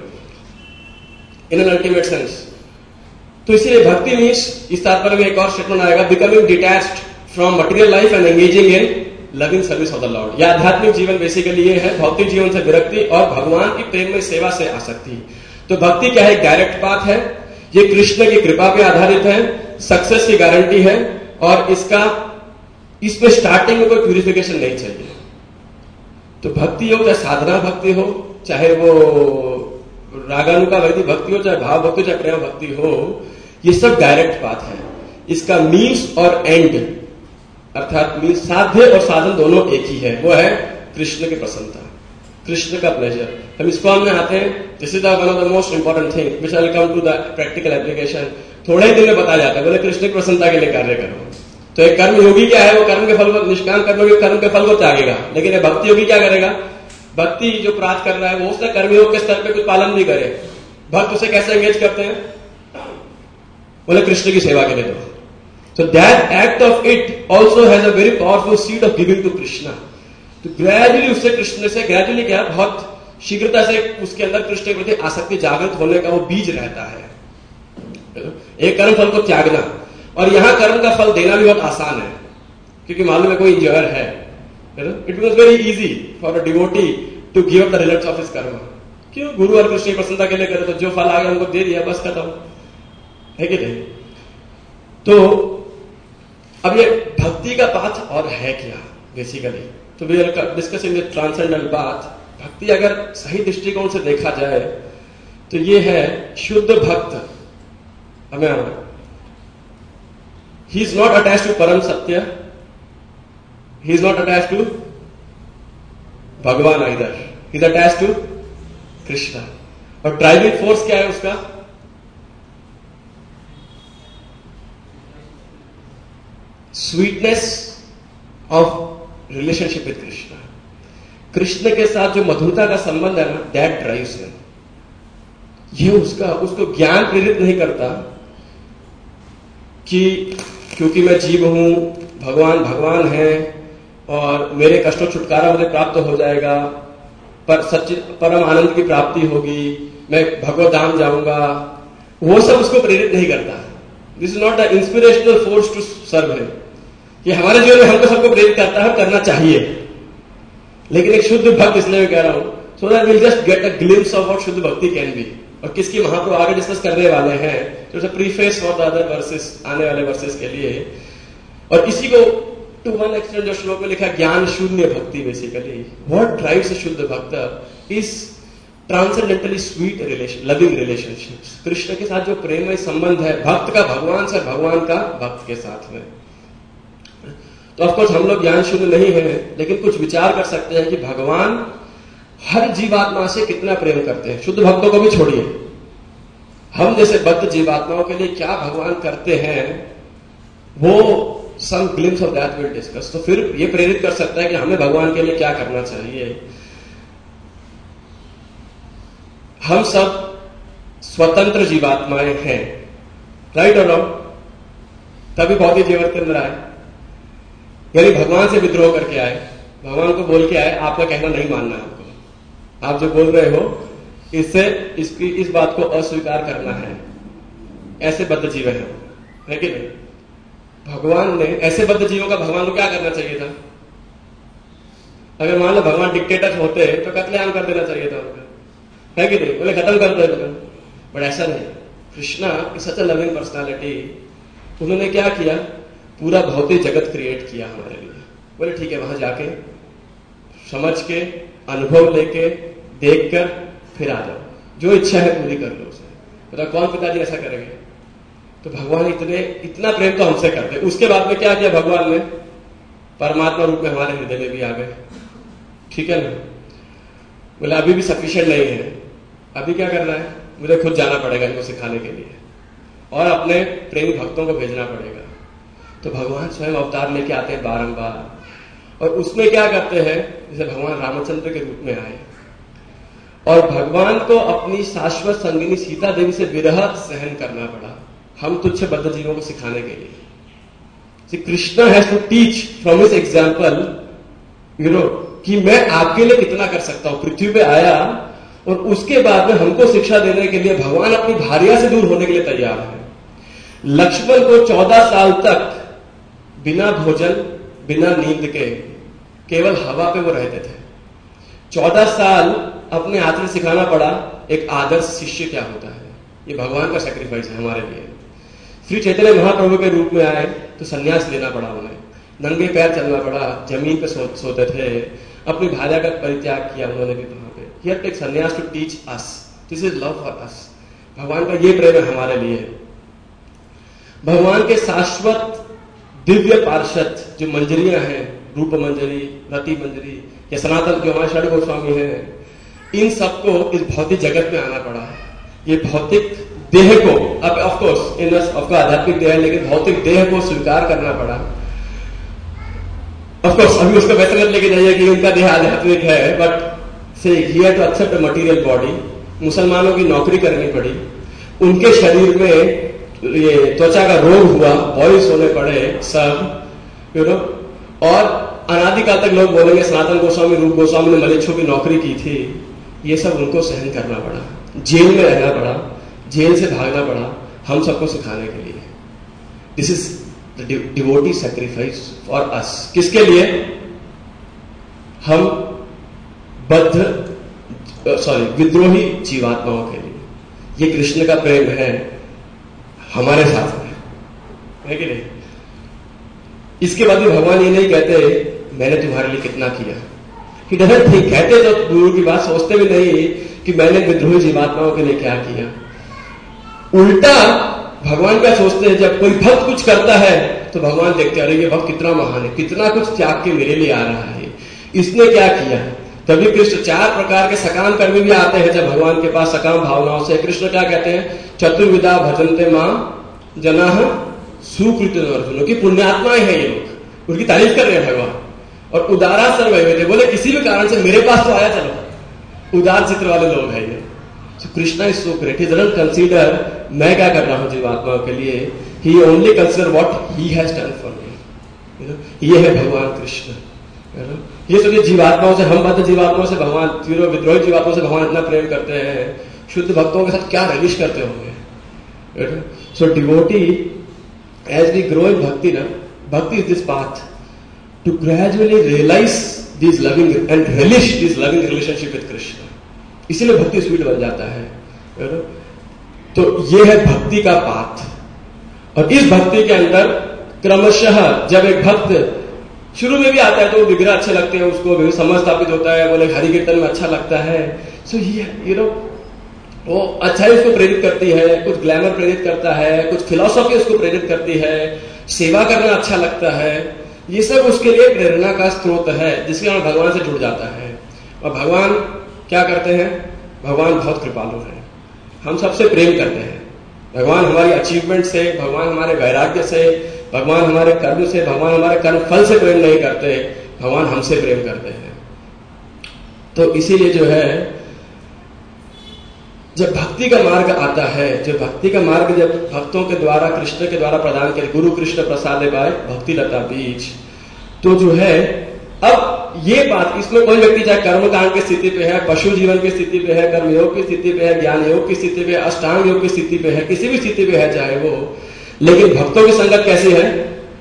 in an ultimate sense. तो इसीलिए भक्ति मीन्स, इस तात्पर्य में एक और स्टेटमेंट आएगा, becoming detached from material life and engaging in loving service of the lord. यह आध्यात्मिक जीवन बेसिकली ये है, भौतिक जीवन से विरक्ति और भगवान की प्रेम में सेवा से आसक्ति। तो भक्ति क्या है? डायरेक्ट पाथ है, ये कृष्ण की कृपा पे आधारित है, सक्सेस की गारंटी है, और इसका इसमें स्टार्टिंग में कोई प्यूरिफिकेशन नहीं चाहिए। तो भक्ति हो, चाहे साधना भक्ति हो, चाहे वो रागानुगा वैदिक भक्ति हो, चाहे भाव भक्ति, चाहे प्रेम भक्ति हो, ये सब डायरेक्ट पाथ है। इसका मीन्स और एंड, अर्थात मीन्स साध्य और साधन दोनों एक ही है, वो है कृष्ण की प्रसन्नता, कृष्ण का प्लेजर। हम इस्कॉन में आते हैं, this is one of the most important thing which I will come to the practical application. थोड़े ही दिन में बताया जाता है, बोले कृष्ण की प्रसन्नता के लिए कार्य करो। तो एक कर्म योगी क्या है? वो कर्म के फल को, निष्काम कर्म के कर्म के फल को त्यागेगा। लेकिन एक भक्ति योगी क्या करेगा? भक्ति जो प्राप्त कर रहा है वो उसने कर्मयोग के स्तर पे कुछ पालन भी करे। भक्त उसे कैसे एंगेज करते हैं? बोले कृष्ण की सेवा के लिए। तो So that act of it also has a very powerful seed of giving to Krishna. तो ग्रेजुअली उससे कृष्ण से, ग्रेजुअली क्या, बहुत शीघ्रता से उसके अंदर कृष्ण के प्रति आसक्ति जागृत होने का वो बीज रहता है। एक कर्म फल को त्यागना, और यहां कर्म का फल देना भी बहुत आसान है, क्योंकि मालूम है कोई इंजॉयर है। It was very easy for a devotee to give up the results of his karma. क्यों? गुरु और कृष्ण की प्रसन्नता के लिए करे, तो जो फल आ गया हमको दे दिया, बस खत्म, है कि नहीं? तो अब ये भक्ति का पाथ और है क्या बेसिकली? तो we are discussing the transcendental path. भक्ति अगर सही दृष्टिकोण से देखा जाए तो ये है शुद्ध भक्त। हमें he is not attach to param satya, he is not attach to Bhagwan either, he is attach to Krishna. और ड्राइविंग फोर्स क्या है उसका? Sweetness of relationship with Krishna. Krishna के साथ जो मधुरता का संबंध है ना, दैट ड्राइव्स हिम। ये उसका, उसको ज्ञान प्रेरित नहीं करता कि क्योंकि मैं जीव हूं, भगवान भगवान है और मेरे कष्टों छुटकारा मुझे प्राप्त हो जाएगा, पर सच्ची परम आनंद की प्राप्ति होगी, मैं भगवत धाम जाऊंगा। वो सब उसको प्रेरित नहीं करता। This is not the inspirational force to serve him. कि हमारे जीवन में हमको सबको प्रेरित करता है, करना चाहिए, लेकिन एक शुद्ध भक्त, इसलिए मैं कह रहा हूं, so that will just get a glimpse of what shuddha bhakti can be. और किसकी महाप्रभु आगे डिस्कस करने वाले हैं, तो preface for the other verses, आने वाले वर्सेस के लिए। और इसी को टू वन एक्सटेंट जो श्लोक में लिखा ज्ञान शून्य भक्ति, बेसिकली व्हाट ड्राइव्स अ शुद्ध bhakta is transcendentally sweet relation, loving relationships. Krishna के साथ जो प्रेममय संबंध है भक्त का भगवान से, भगवान का भक्त के साथ में। तो ऑफकोर्स हम लोग ज्ञान शून्य नहीं है, लेकिन कुछ विचार कर सकते हैं कि भगवान हर जीवात्मा से कितना प्रेम करते हैं। शुद्ध भक्तों को भी छोड़िए, हम जैसे बद्ध जीवात्माओं के लिए क्या भगवान करते हैं, वो some glimpse of that will discuss. तो फिर ये प्रेरित कर सकता है कि हमें भगवान के लिए क्या करना चाहिए। हम सब स्वतंत्र जीवात्माएं हैं, राइट और रॉन्ग? तभी भौतिक जीवन के अंदर आए, यानी भगवान से विद्रोह करके आए, भगवान को बोल के आए आपका कहना नहीं मानना है हमको, आप जो बोल रहे हो इससे इसकी इस बात को अस्वीकार करना है। ऐसे बद्ध जीव है, है कि नहीं? भगवान ने ऐसे बद्ध जीवों का भगवान को क्या करना चाहिए था? अगर मान लो भगवान डिक्टेटर होते तो कत्लेआम कर देना चाहिए था उनका, है कि नहीं? बोले खत्म कर दो, बट ऐसा नहीं। Krishna is such a loving personality, उन्होंने क्या किया? पूरा भौतिक जगत क्रिएट किया हमारे लिए। बोले ठीक है, वहां जाके समझ के, अनुभव लेके, देखकर फिर आ जाओ, जो इच्छा है पूरी कर लो उसे। बताओ कौन पिताजी ऐसा करेंगे? तो भगवान इतने इतना प्रेम तो हमसे करते। उसके बाद में क्या किया भगवान ने? परमात्मा रूप में हमारे हृदय में भी आ गए, ठीक है ना? बोले अभी भी सफिशिएंट नहीं है, अभी क्या करना है? मुझे खुद जाना पड़ेगा इनको सिखाने के लिए और अपने प्रेमी भक्तों को भेजना पड़ेगा। तो भगवान स्वयं अवतार लेके आते हैं बारंबार, और उसमें क्या करते हैं? जैसे भगवान रामचंद्र के रूप में आए और भगवान को अपनी शाश्वत संगिनी सीता देवी से विरह सहन करना पड़ा, हम तुच्छ बद्ध जीवों को सिखाने के लिए। Krishna has to teach from his example, you know, कि मैं आपके लिए कितना कर सकता हूं। पृथ्वी पे आया और उसके बाद में हमको शिक्षा देने के लिए भगवान अपनी भार्या से दूर होने के लिए तैयार है। लक्ष्मण को चौदह साल तक बिना भोजन, बिना नींद के, केवल हवा पे वो रहते थे। चौदह साल अपने हाथ में सिखाना पड़ा एक आदर्श शिष्य क्या होता है। ये भगवान का सैक्रिफाइस है हमारे लिए। श्री चैतन्य महाप्रभु के रूप में आए तो सन्यास लेना पड़ा उन्हें, नंगे पैर चलना पड़ा, जमीन पे सो, सोते थे, अपनी भार्या का परित्याग किया उन्होंने भी वहां पे। He had take sanyas to teach us, this is love for us. भगवान का ये प्रेम है हमारे लिए। भगवान के शाश्वत दिव्य पार्षद जो मंजरियां हैं, रूप मंजरी, रति मंजरी, या सनातन जो हमारे षड गोस्वामी हैं, इन सबको इस भौतिक जगत में आना पड़ा। ये भौतिक देह को, अब ऑफ कोर्स इन ऑफ आध्यात्मिक देह, लेकिन भौतिक देह को स्वीकार करना पड़ा। ऑफ कोर्स अभी उसको वैसे मत लेके जाइए कि उनका देह आध्यात्मिक है, but say he had to accept a material body. मुसलमानों की नौकरी करनी पड़ी, उनके शरीर में ये त्वचा का रोग हुआ, बॉयज होने पड़े सब, यू नो, और अनादिकाल तक लोग बोलेंगे सनातन गोस्वामी, रूप गोस्वामी ने मलेच्छों की नौकरी की थी। ये सब उनको सहन करना पड़ा, जेल में रहना पड़ा, जेल से भागना पड़ा हम सबको सिखाने के लिए। This is the devotee sacrifice for us. किसके लिए? हम बद्ध सॉरी विद्रोही जीवात्माओं के लिए। ये कृष्ण का प्रेम है हमारे साथ में, है कि नहीं? इसके बाद भी भगवान ये नहीं कहते मैंने तुम्हारे लिए कितना किया। He doesn't think, कहते तो गुरु की बात सोचते भी नहीं कि मैंने विद्रोही जीवात्माओं के लिए क्या किया। उल्टा भगवान क्या सोचते हैं, जब कोई भक्त कुछ करता है तो भगवान देखते अरे ये भक्त कितना महान है, कितना कुछ त्याग के मेरे लिए आ रहा है, इसने क्या किया। तभी कृष्ण चार प्रकार के सकाम कर्मी भी आते हैं जब भगवान के पास सकाम भावनाओं से। कृष्ण क्या कहते हैं? चतुर्विधा भजन्ते मां जनाः सुकृतो अर्जुनो, की पुण्यात्माएं हैं ये लोग, उनकी तारीफ कर रहे हैं भगवान। और उदारा सर्वैव, बोले किसी भी कारण से मेरे पास तो आया, चलो, उदार चित्र वाले लोग हैं ये। So Krishna is so great, he doesn't consider मैं क्या कर रहा हूं जीवात्माओं के लिए, he only consider what he has done for me. You know, ये है भगवान कृष्ण। यू नो, ये सोचिए जीवात्माओं से, हम बद्ध जीवात्माओं से भगवान, विद्रोही जीवात्माओं से भगवान इतना प्रेम करते हैं, शुद्ध भक्तों के साथ क्या रविश करते होंगे। So devotee as we grow in bhakti ना, bhakti is this path to gradually realize these loving and relish this loving relationship with Krishna. इसीलिए भक्ति स्वीट बन जाता है। तो ये है भक्ति का पाथ। और इस भक्ति के अंदर क्रमशः जब एक भक्त शुरू में भी आता है तो विग्रह अच्छे लगते हैं उसको, समझ स्थापित होता है, बोले हरि कीर्तन में अच्छा लगता है, सो यू नो वो अच्छाई उसको प्रेरित करती है, कुछ ग्लैमर प्रेरित करता है, कुछ फिलॉसफी उसको प्रेरित करती है, सेवा करना अच्छा लगता है, ये सब उसके लिए प्रेरणा का स्रोत है जिसके कारण भगवान से जुड़ जाता है। और भगवान क्या करते हैं? भगवान बहुत कृपालु है, हम सबसे प्रेम करते हैं। भगवान हमारी अचीवमेंट से, भगवान हमारे वैराग्य से, भगवान हमारे कर्म से, भगवान हमारे कर्म फल से प्रेम नहीं करते, भगवान हमसे प्रेम करते हैं। तो इसीलिए जो है जब भक्ति का मार्ग आता है, जो भक्ति का मार्ग जब भक्तों के द्वारा कृष्ण के द्वारा प्रदान किया, गुरु कृष्ण प्रसाद पाए भक्ति लता बीज, तो जो है अब ये बात, इसमें कोई व्यक्ति चाहे कर्मकांड की स्थिति पे है, पशु जीवन की स्थिति पे है, कर्मयोग की स्थिति पे है, ज्ञान योग की स्थिति पे है, अष्टांग योग की स्थिति पे है, किसी भी स्थिति पे है चाहे वो, लेकिन भक्तों की संगत कैसी है?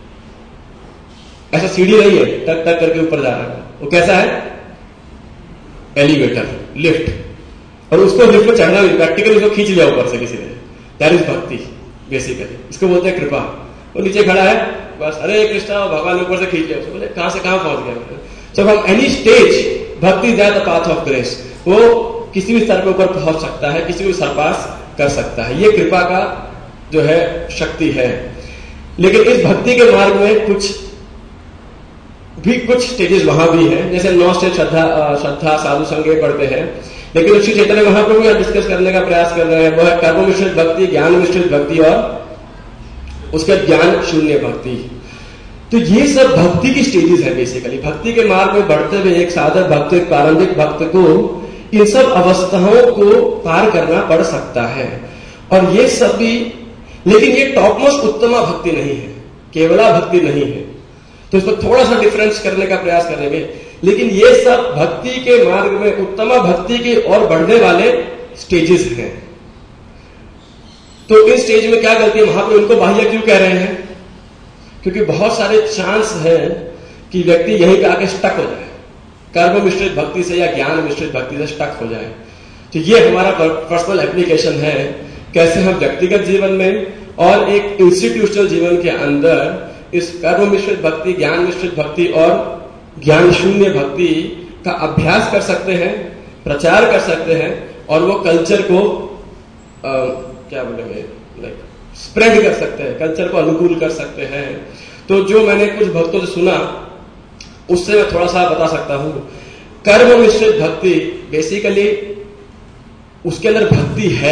ऐसा सीढ़ी नहीं है टक टक करके ऊपर जा रहा है, वो कैसा है? एलिवेटर, लिफ्ट, और उसको लिफ्ट में चढ़ना भी, प्रैक्टिकली उसको खींच लिया ऊपर से किसी ने, दैट इज भक्ति बेसिकली। इसको बोलते हैं कृपा। वो नीचे खड़ा है बस हरे कृष्णा, भगवान ऊपर से खींच लिया उसको, बोले कहां से कहां पहुंच गया। जब हम any stage bhakti that the path of grace, वो किसी भी स्तर पे ऊपर पहुंच सकता है, किसी को सरपास कर सकता है, ये कृपा का जो है शक्ति है। लेकिन इस भक्ति के मार्ग में कुछ भी कुछ स्टेजेस वहां भी है, जैसे नौ स्टेज श्रद्धा श्रद्धा साधु संग पढ़ते हैं, लेकिन श्री चैतन्य महाप्रभु यहां डिस्कस करने का प्रयास कर रहे हैं, वो है कर्म मिश्रित भक्ति, ज्ञान मिश्रित भक्ति और उसका ज्ञान शून्य भक्ति। तो ये सब भक्ति की स्टेजेस है बेसिकली। भक्ति के मार्ग में बढ़ते हुए एक साधक भक्त, एक प्रारंभिक भक्त को इन सब अवस्थाओं को पार करना पड़ सकता है। और ये सभी, लेकिन ये टॉप मोस्ट उत्तम भक्ति नहीं है, केवला भक्ति नहीं है, तो इसको थोड़ा सा डिफरेंस करने का प्रयास करेंगे। लेकिन ये सब भक्ति के मार्ग में उत्तम भक्ति की ओर बढ़ने वाले स्टेजेस हैं। तो इस स्टेज में क्या गलती है? महाप्रभु इनको बाह्य क्यों कह रहे हैं? क्योंकि बहुत सारे चांस हैं कि व्यक्ति यहीं पे आके स्टक हो जाए, कर्म मिश्रित भक्ति से या ज्ञान मिश्रित भक्ति से स्टक हो जाए। तो ये हमारा पर्सनल एप्लीकेशन है, कैसे हम व्यक्तिगत जीवन में और एक इंस्टीट्यूशनल जीवन के अंदर इस कर्म मिश्रित भक्ति, ज्ञान मिश्रित भक्ति और ज्ञान शून्य भक्ति का अभ्यास कर सकते हैं, प्रचार कर सकते हैं, और वो कल्चर को आ, क्या बोलेंगे, लाइक स्प्रेड कर सकते हैं, कल्चर को अनुकूल कर सकते हैं। तो जो मैंने कुछ भक्तों से सुना उससे मैं थोड़ा सा बता सकता हूं। कर्म मिश्रित भक्ति बेसिकली उसके अंदर भक्ति है,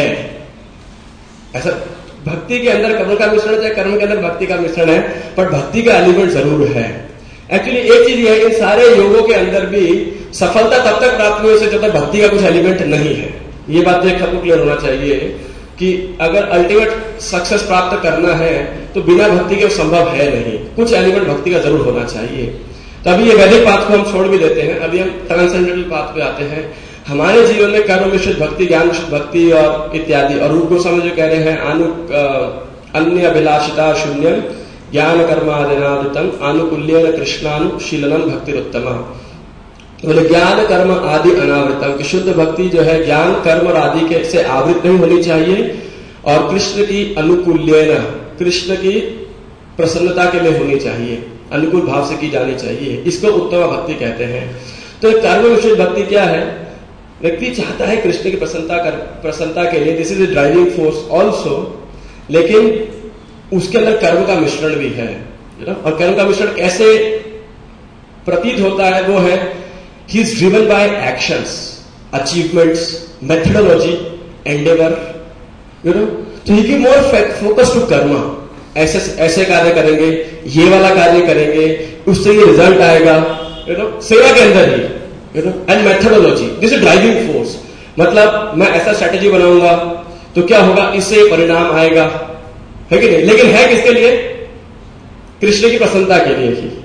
ऐसा भक्ति के अंदर कर्म का मिश्रण है, कर्म के अंदर भक्ति का मिश्रण है, पर भक्ति का एलिमेंट जरूर है। एक्चुअली एक चीज है, इन सारे योगों के अंदर भी सफलता तब तक प्राप्त हुई से जब तक भक्ति का कुछ एलिमेंट नहीं है। ये बात तो एक सबको क्लियर होना चाहिए कि अगर अल्टीमेट सक्सेस प्राप्त करना है तो बिना भक्ति के संभव है नहीं, कुछ एलिमेंट भक्ति का जरूर होना चाहिए। तो अभी ये वैदिक पाथ को हम छोड़ भी देते हैं, अभी हम ट्रांसेंडेंटल पाथ पे आते हैं। हमारे जीवन में कर्म मिश्रित भक्ति, ज्ञान मिश्रित भक्ति और इत्यादि, और रूप गोस्वामी जो कह रहे हैं अनु अन्य अभिलाषिता शून्यम ज्ञान कर्मादिनादितम आनुकूल्यन कृष्णानुशीलनम भक्तिरुत्तमा। बोले ज्ञान कर्म आदि अनावृतम, कि शुद्ध भक्ति जो है ज्ञान कर्म और आदि के से आवृत नहीं होनी चाहिए, और कृष्ण की अनुकूल्यन, कृष्ण की प्रसन्नता के लिए होनी चाहिए, अनुकूल भाव से की जानी चाहिए, इसको उत्तम भक्ति कहते हैं। तो कर्म मिश्रित भक्ति क्या है? व्यक्ति चाहता है कृष्ण की प्रसन्नता कर प्रसन्नता के लिए, this is a driving force also, लेकिन उसके अंदर कर्म का मिश्रण भी है, और कर्म का मिश्रण कैसे प्रतीत होता है? वो है he is driven by actions, achievements, methodology, endeavour, you know, तो he give more focus to karma. ऐसे ऐसे कार्य करेंगे, ये वाला कार्य करेंगे, उससे ये रिजल्ट आएगा, यू नो, सेवा के अंदर ही, you know, and methodology, this is driving force. मतलब मैं ऐसा स्ट्रेटेजी बनाऊंगा तो क्या होगा, इससे परिणाम आएगा, है कि नहीं? लेकिन है किसके लिए? कृष्ण की प्रसन्नता के लिए ही।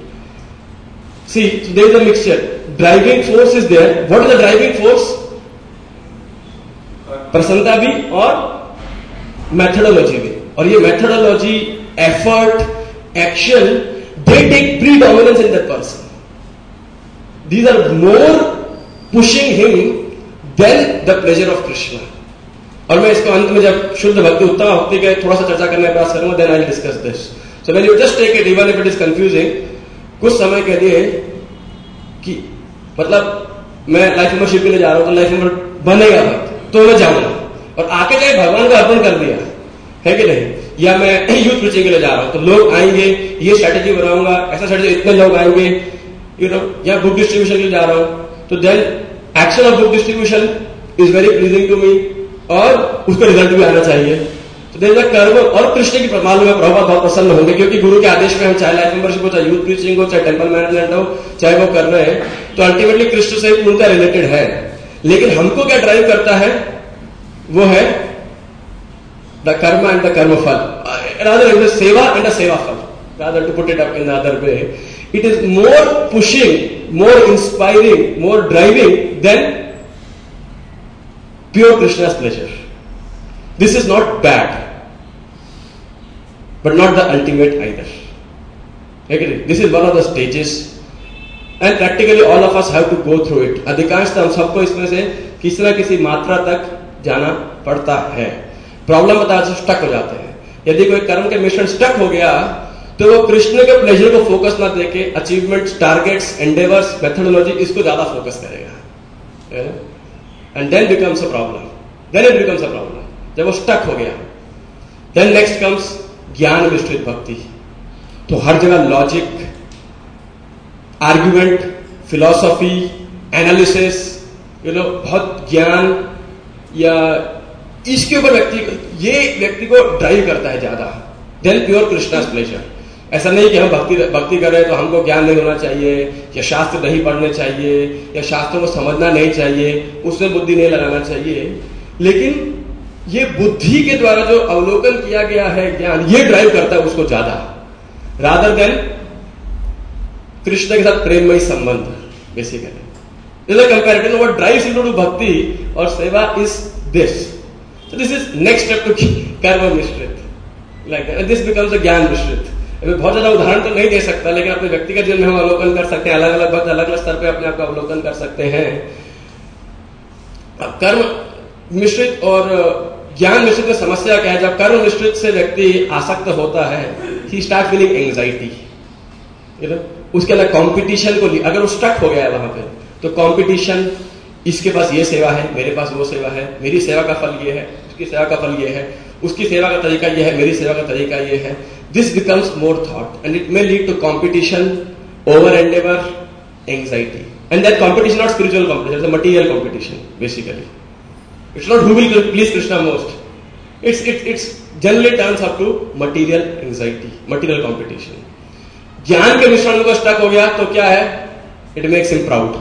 See there is a mixture, driving force is there. What is the driving force? प्रसन्नता भी और मेथडोलॉजी भी, और ये methodology, effort, action, they take predominance in that person. These are more pushing him than the pleasure of Krishna. और मैं इसको अंत में जब शुद्ध भक्ति, उत्तम भक्ति के थोड़ा सा चर्चा करने का प्रयास करूंगा, then I will discuss this. So when you just take it, even if it is confusing, कुछ समय के लिए कि मतलब मैं लाइफ मेंबरशिप के लिए जा रहा हूं तो लाइफ मेंबर बनेगा भक्त तो मैं जाऊंगा, और आके जाए भगवान को अर्पण कर दिया है कि नहीं, या मैं यूथ प्रीचिंग के लिए जा रहा हूं तो लोग आएंगे, ये स्ट्रेटेजी बनाऊंगा, ऐसा स्ट्रेटेजी, इतने लोग आएंगे, यू नो, या बुक डिस्ट्रीब्यूशन के लिए जा रहा हूं तो then action of book distribution is very pleasing to me, और उसका रिजल्ट भी आना चाहिए। तो देन द कर्म, और कृष्ण की मालूम में प्रभुपाद बहुत प्रसन्न होंगे, क्योंकि गुरु के आदेश में हम चाहे लाइफ मेंबरशिप हो, चाहे यूथ प्रीचिंग हो, चाहे टेंपल मैनेजमेंट हो, चाहे वो कर रहे हैं, तो अल्टीमेटली कृष्ण से पूर्णतः रिलेटेड है। लेकिन हमको क्या ड्राइव करता है, वो है द कर्म एंड द कर्म फल, rather than the seva and the seva fal, rather to put it up in the other way, it is more pushing, more inspiring, more driving than pure Krishna's pleasure. This is not bad, but not the ultimate either. Okay? This is one of the stages, and practically all of us have to go through it. अधिकांशतः हम सबको इसमें से किसी न किसी मात्रा तक जाना पड़ता है। प्रॉब्लम बता है स्टक हो जाते हैं। यदि कोई कर्म के मिश्रण स्टक हो गया तो वो कृष्ण के प्लेजर को फोकस ना देके अचीवमेंट्स, टारगेट्स, एंडेवर्स, मेथोडोलॉजी, इसको ज्यादा फोकस करेगा, and then becomes a problem, then it becomes a problem जब वो स्टक हो गया। देन नेक्स्ट कम्स ज्ञान मिश्रित भक्ति। तो हर जगह logic, argument, philosophy, analysis, you know, बहुत ज्ञान, या इसके ऊपर व्यक्ति, ये व्यक्ति को ड्राइव करता है ज्यादा देन प्योर कृष्णास प्लेजर। ऐसा नहीं कि हम भक्ति भक्ति कर रहे हैं तो हमको ज्ञान नहीं होना चाहिए, या शास्त्र नहीं पढ़ने चाहिए, या शास्त्रों को समझना नहीं चाहिए, उसमें बुद्धि नहीं लगाना चाहिए। लेकिन ये बुद्धि के द्वारा जो अवलोकन किया गया है ज्ञान, ये ड्राइव करता है उसको ज्यादा, रादर देन कृष्ण के साथ प्रेममय संबंध। Basically is a comparison what drives into bhakti और seva is this. So this is next step to कर्म मिश्रित, like that. And this becomes a ज्ञान मिश्रित। अभी बहुत ज्यादा उदाहरण तो नहीं दे सकता, लेकिन अपने व्यक्तिगत जीवन में हम अवलोकन कर सकते हैं, अलग अलग बहुत अलग अलग स्तर पे अपने आप का अवलोकन कर सकते हैं। अब कर्म मिश्रित और ज्ञान मिश्रित में समस्या क्या है, जब कर्म मिश्रित से व्यक्ति आसक्त होता है, he start feeling anxiety, you know, उसके अंदर कंपटीशन को, अगर वो स्टक हो गया है वहां पे, तो कंपटीशन, इसके पास ये सेवा है, मेरे पास वो सेवा है, मेरी सेवा का फल ये है, उसकी सेवा का फल ये है, उसकी सेवा का तरीका ये है, मेरी सेवा का तरीका ये है। This becomes more thought and it may lead to competition, over endeavour, anxiety, and that competition not spiritual competition, it's material competition basically. It's not who will please Krishna most, it's it's it's generally turns up to material anxiety, material competition. ज्ञान के मिश्रण को स्टक हो गया तो क्या है, it makes him proud.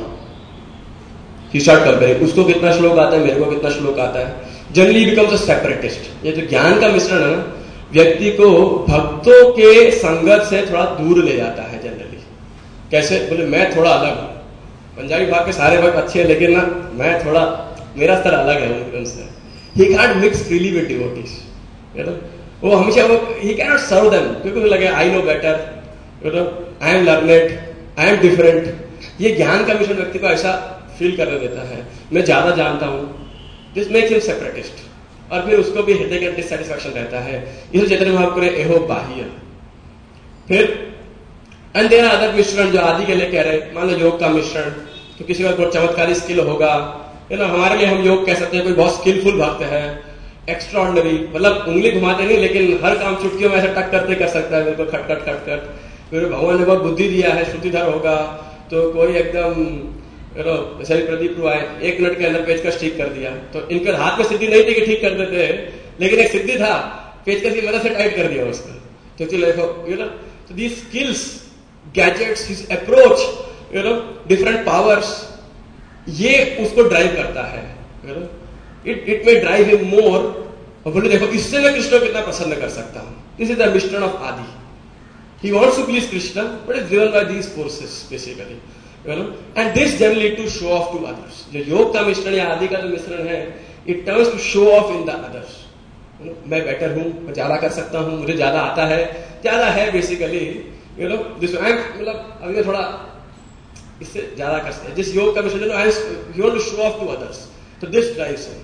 He start comparing, उसको कितना श्लोक आता है, मेरे को कितना श्लोक आता है। Generally becomes a separatist. ये जो ज्ञान का मिश्रण है ना, व्यक्ति को भक्तों के संगत से थोड़ा दूर ले जाता है जनरली। कैसे बोले, मैं थोड़ा अलग हूं, पंजाबी भाग के सारे भक्त अच्छे हैं, लेकिन ना मैं थोड़ा, मेरा स्तर अलग है उनसे। He cannot mix freely with devotees, you know, वो हमेशा वो ही कैनॉट सर्व देम, क्योंकि लगे I know better, you know, I am learned, I am different. ये ज्ञान का मिश्रण व्यक्ति को ऐसा फील करने देता है, मैं ज्यादा जानता हूं। दिस मेक्स हिम सेपरेटिस्ट, और फिर उसको भी हृदय का डिससैटिस्फैक्शन रहता है। इसे चैतन्य महाप्रभु ने एहो बाह्य। फिर एंड देयर आर अदर मिश्रण जो आदि के लिए कह रहे, मान लो योग का मिश्रण, तो किसी का कोई चमत्कारी स्किल होगा, यू नो, हमारे लिए हम योग कह सकते हैं, कोई बहुत स्किलफुल भक्त है, एक्स्ट्राऑर्डिनरी, मतलब उंगली घुमाते नहीं लेकिन हर काम चुटकियों में ऐसा टक करते कर सकता है, बिल्कुल खट खट खट खट। फिर भगवान ने बहुत बुद्धि दिया है, श्रुतिधर होगा, तो कोई एकदम जैसे प्रदीप रु आए, एक मिनट के अंदर पेचकस ठीक कर दिया। तो इनके हाथ में सिद्धि नहीं थी कि ठीक कर देते, लेकिन एक सिद्धि था, पेचकस की मदद से टाइट कर दिया उसको। तो चलो you know, so these skills, gadgets, his approach, you know, different powers, ये उसको ड्राइव करता है, you know, it it may drive him more। और बोले देखो इससे मैं कृष्ण को कितना प्रसन्न कर सकता हूं। This is the mission of Adi. He wants to please Krishna, but is driven by these forces basically, you know, and this generally to show off to others. जो योग का मिश्रण या आदि का जो मिश्रण है, it turns to show off in the others. You know, मैं बेटर हूं, मैं ज्यादा कर सकता हूं, मुझे ज्यादा आता है, ज्यादा है basically, you know, this I मतलब अभी मैं थोड़ा इससे ज्यादा कर सकता है। जिस योग का मिश्रण I you want to show off to others, तो दिस ड्राइव्स हिम।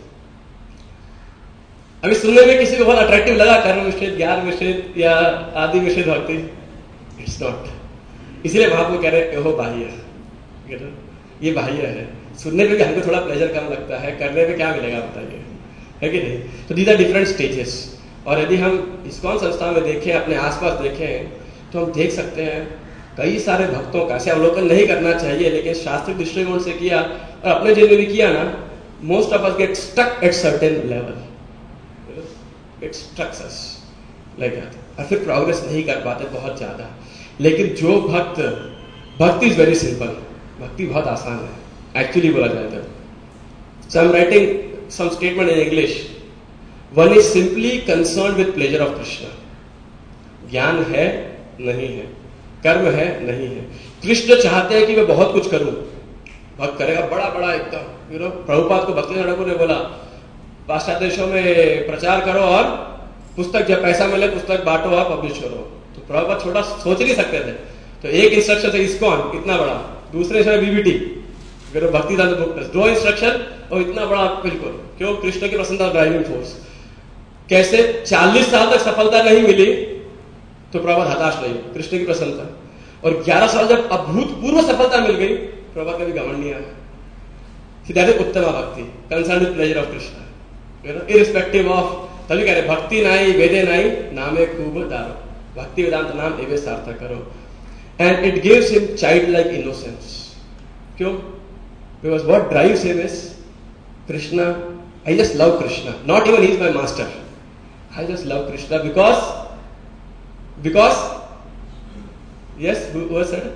अभी सुनने में किसी को बहुत अट्रैक्टिव लगा कर्म मिश्रित, ज्ञान मिश्रित या आदि मिश्रित भक्ति, इट्स नॉट। इसलिए महाप्रभु कह रहे हैं ओहो बाह्य, ये बाह्य है। सुनने में भी हमको थोड़ा प्लेजर कम लगता है, करने में क्या मिलेगा बताइए, है कि नहीं? तो दीज आर डिफरेंट स्टेजेस। और यदि हम इस्कॉन संस्था में देखें, अपने आसपास देखें, तो हम देख सकते हैं कई सारे भक्तों का, ऐसे अवलोकन नहीं करना चाहिए, लेकिन शास्त्रीय दृष्टिकोण से किया और अपने जीवन में भी किया ना, most of us get stuck at certain level, it strucks us like that, और फिर प्रोग्रेस नहीं कर पाते बहुत ज्यादा। लेकिन जो भक्त, भक्ति इज वेरी सिंपल, भक्ति बहुत आसान है एक्चुअली बोला जाए तो। So I am writing some statement in English. One is simply concern with pleasure of Krishna. ज्ञान है नहीं है, कर्म है नहीं है। कृष्ण चाहते हैं कि मैं बहुत कुछ करूं, भक्त करेगा बड़ा बड़ा एकदम, यू नो। प्रभुपाद को भक्ति ठाकुर ने बोला पाश्चात्य देशों में प्रचार करो और पुस्तक जब पैसा मिले पुस्तक बांटो और पब्लिश करो। तो प्रभुपाद छोटा सोच नहीं सकते थे, तो एक इंस्ट्रक्शन था इस्कॉन कितना बड़ा, दूसरे इंस्ट्रक्शन बीबीटी भक्ति दान बुक, दो इंस्ट्रक्शन और इतना बड़ा बिल्कुल। क्यों? कृष्ण की प्रसन्नता ड्राइविंग फोर्स। कैसे? चालीस साल तक सफलता नहीं मिली तो प्रभुपाद हताश नहीं, कृष्ण की प्रसन्नता। और ग्यारह साल जब अभूतपूर्व सफलता मिल गई, प्रभुपाद कभी घमंड नहीं आया। That is uttam bhakti, concern with pleasure of Krishna, irrespective of. तभी कह रहे भक्ति नाई वेदे नाई नामे खूब दारो, भक्ति वेदांत नाम एवे सार्थक करो। And it gives him child like innocence. क्यों? Because what drives him is Krishna. I just love Krishna, not even he is my master, I just love Krishna because because yes who said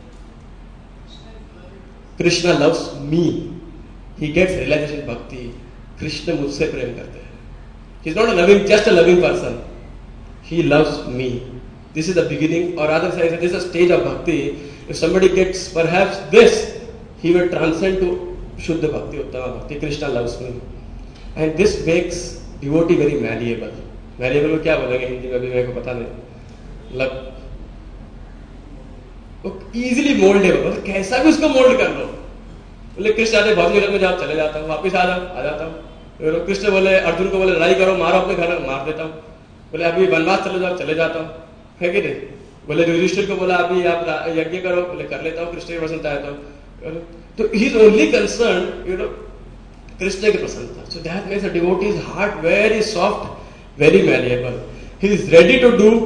Krishna loves me, he gets realization bhakti. Krishna मुझसे प्रेम करते हैं। He is not a loving, just a loving person. He loves me. This is the beginning, or rather say, this is a stage of bhakti. If somebody gets perhaps this, he will transcend to Shuddha Bhakti, Uttama Bhakti. Krishna loves me. And this makes devotee very malleable. Malleable को क्या बोलेंगे हिंदी में, अभी मेरे को पता नहीं। मतलब वो easily moldable, मतलब कैसा भी उसको मोल्ड कर लो। बोले कृष्ण आते भौतिक जगत में जाओ, चले जाता हूँ, वापिस आ जाओ, आ जाता हूँ। कृष्ण बोले अर्जुन को, बोले लड़ाई करो, मारो अपने घर, मार देता हूँ। बोले अभी वनवास चले जाओ, चले जाता हूँ, है कि नहीं? बोले युधिष्ठिर को बोला अभी आप यज्ञ करो, बोले कर लेता हूँ, कृष्ण की प्रसन्नता है तो। तो he is only concern, you know, Krishna की प्रसन्नता। So that makes a devotee's heart very soft, very malleable. He is ready to do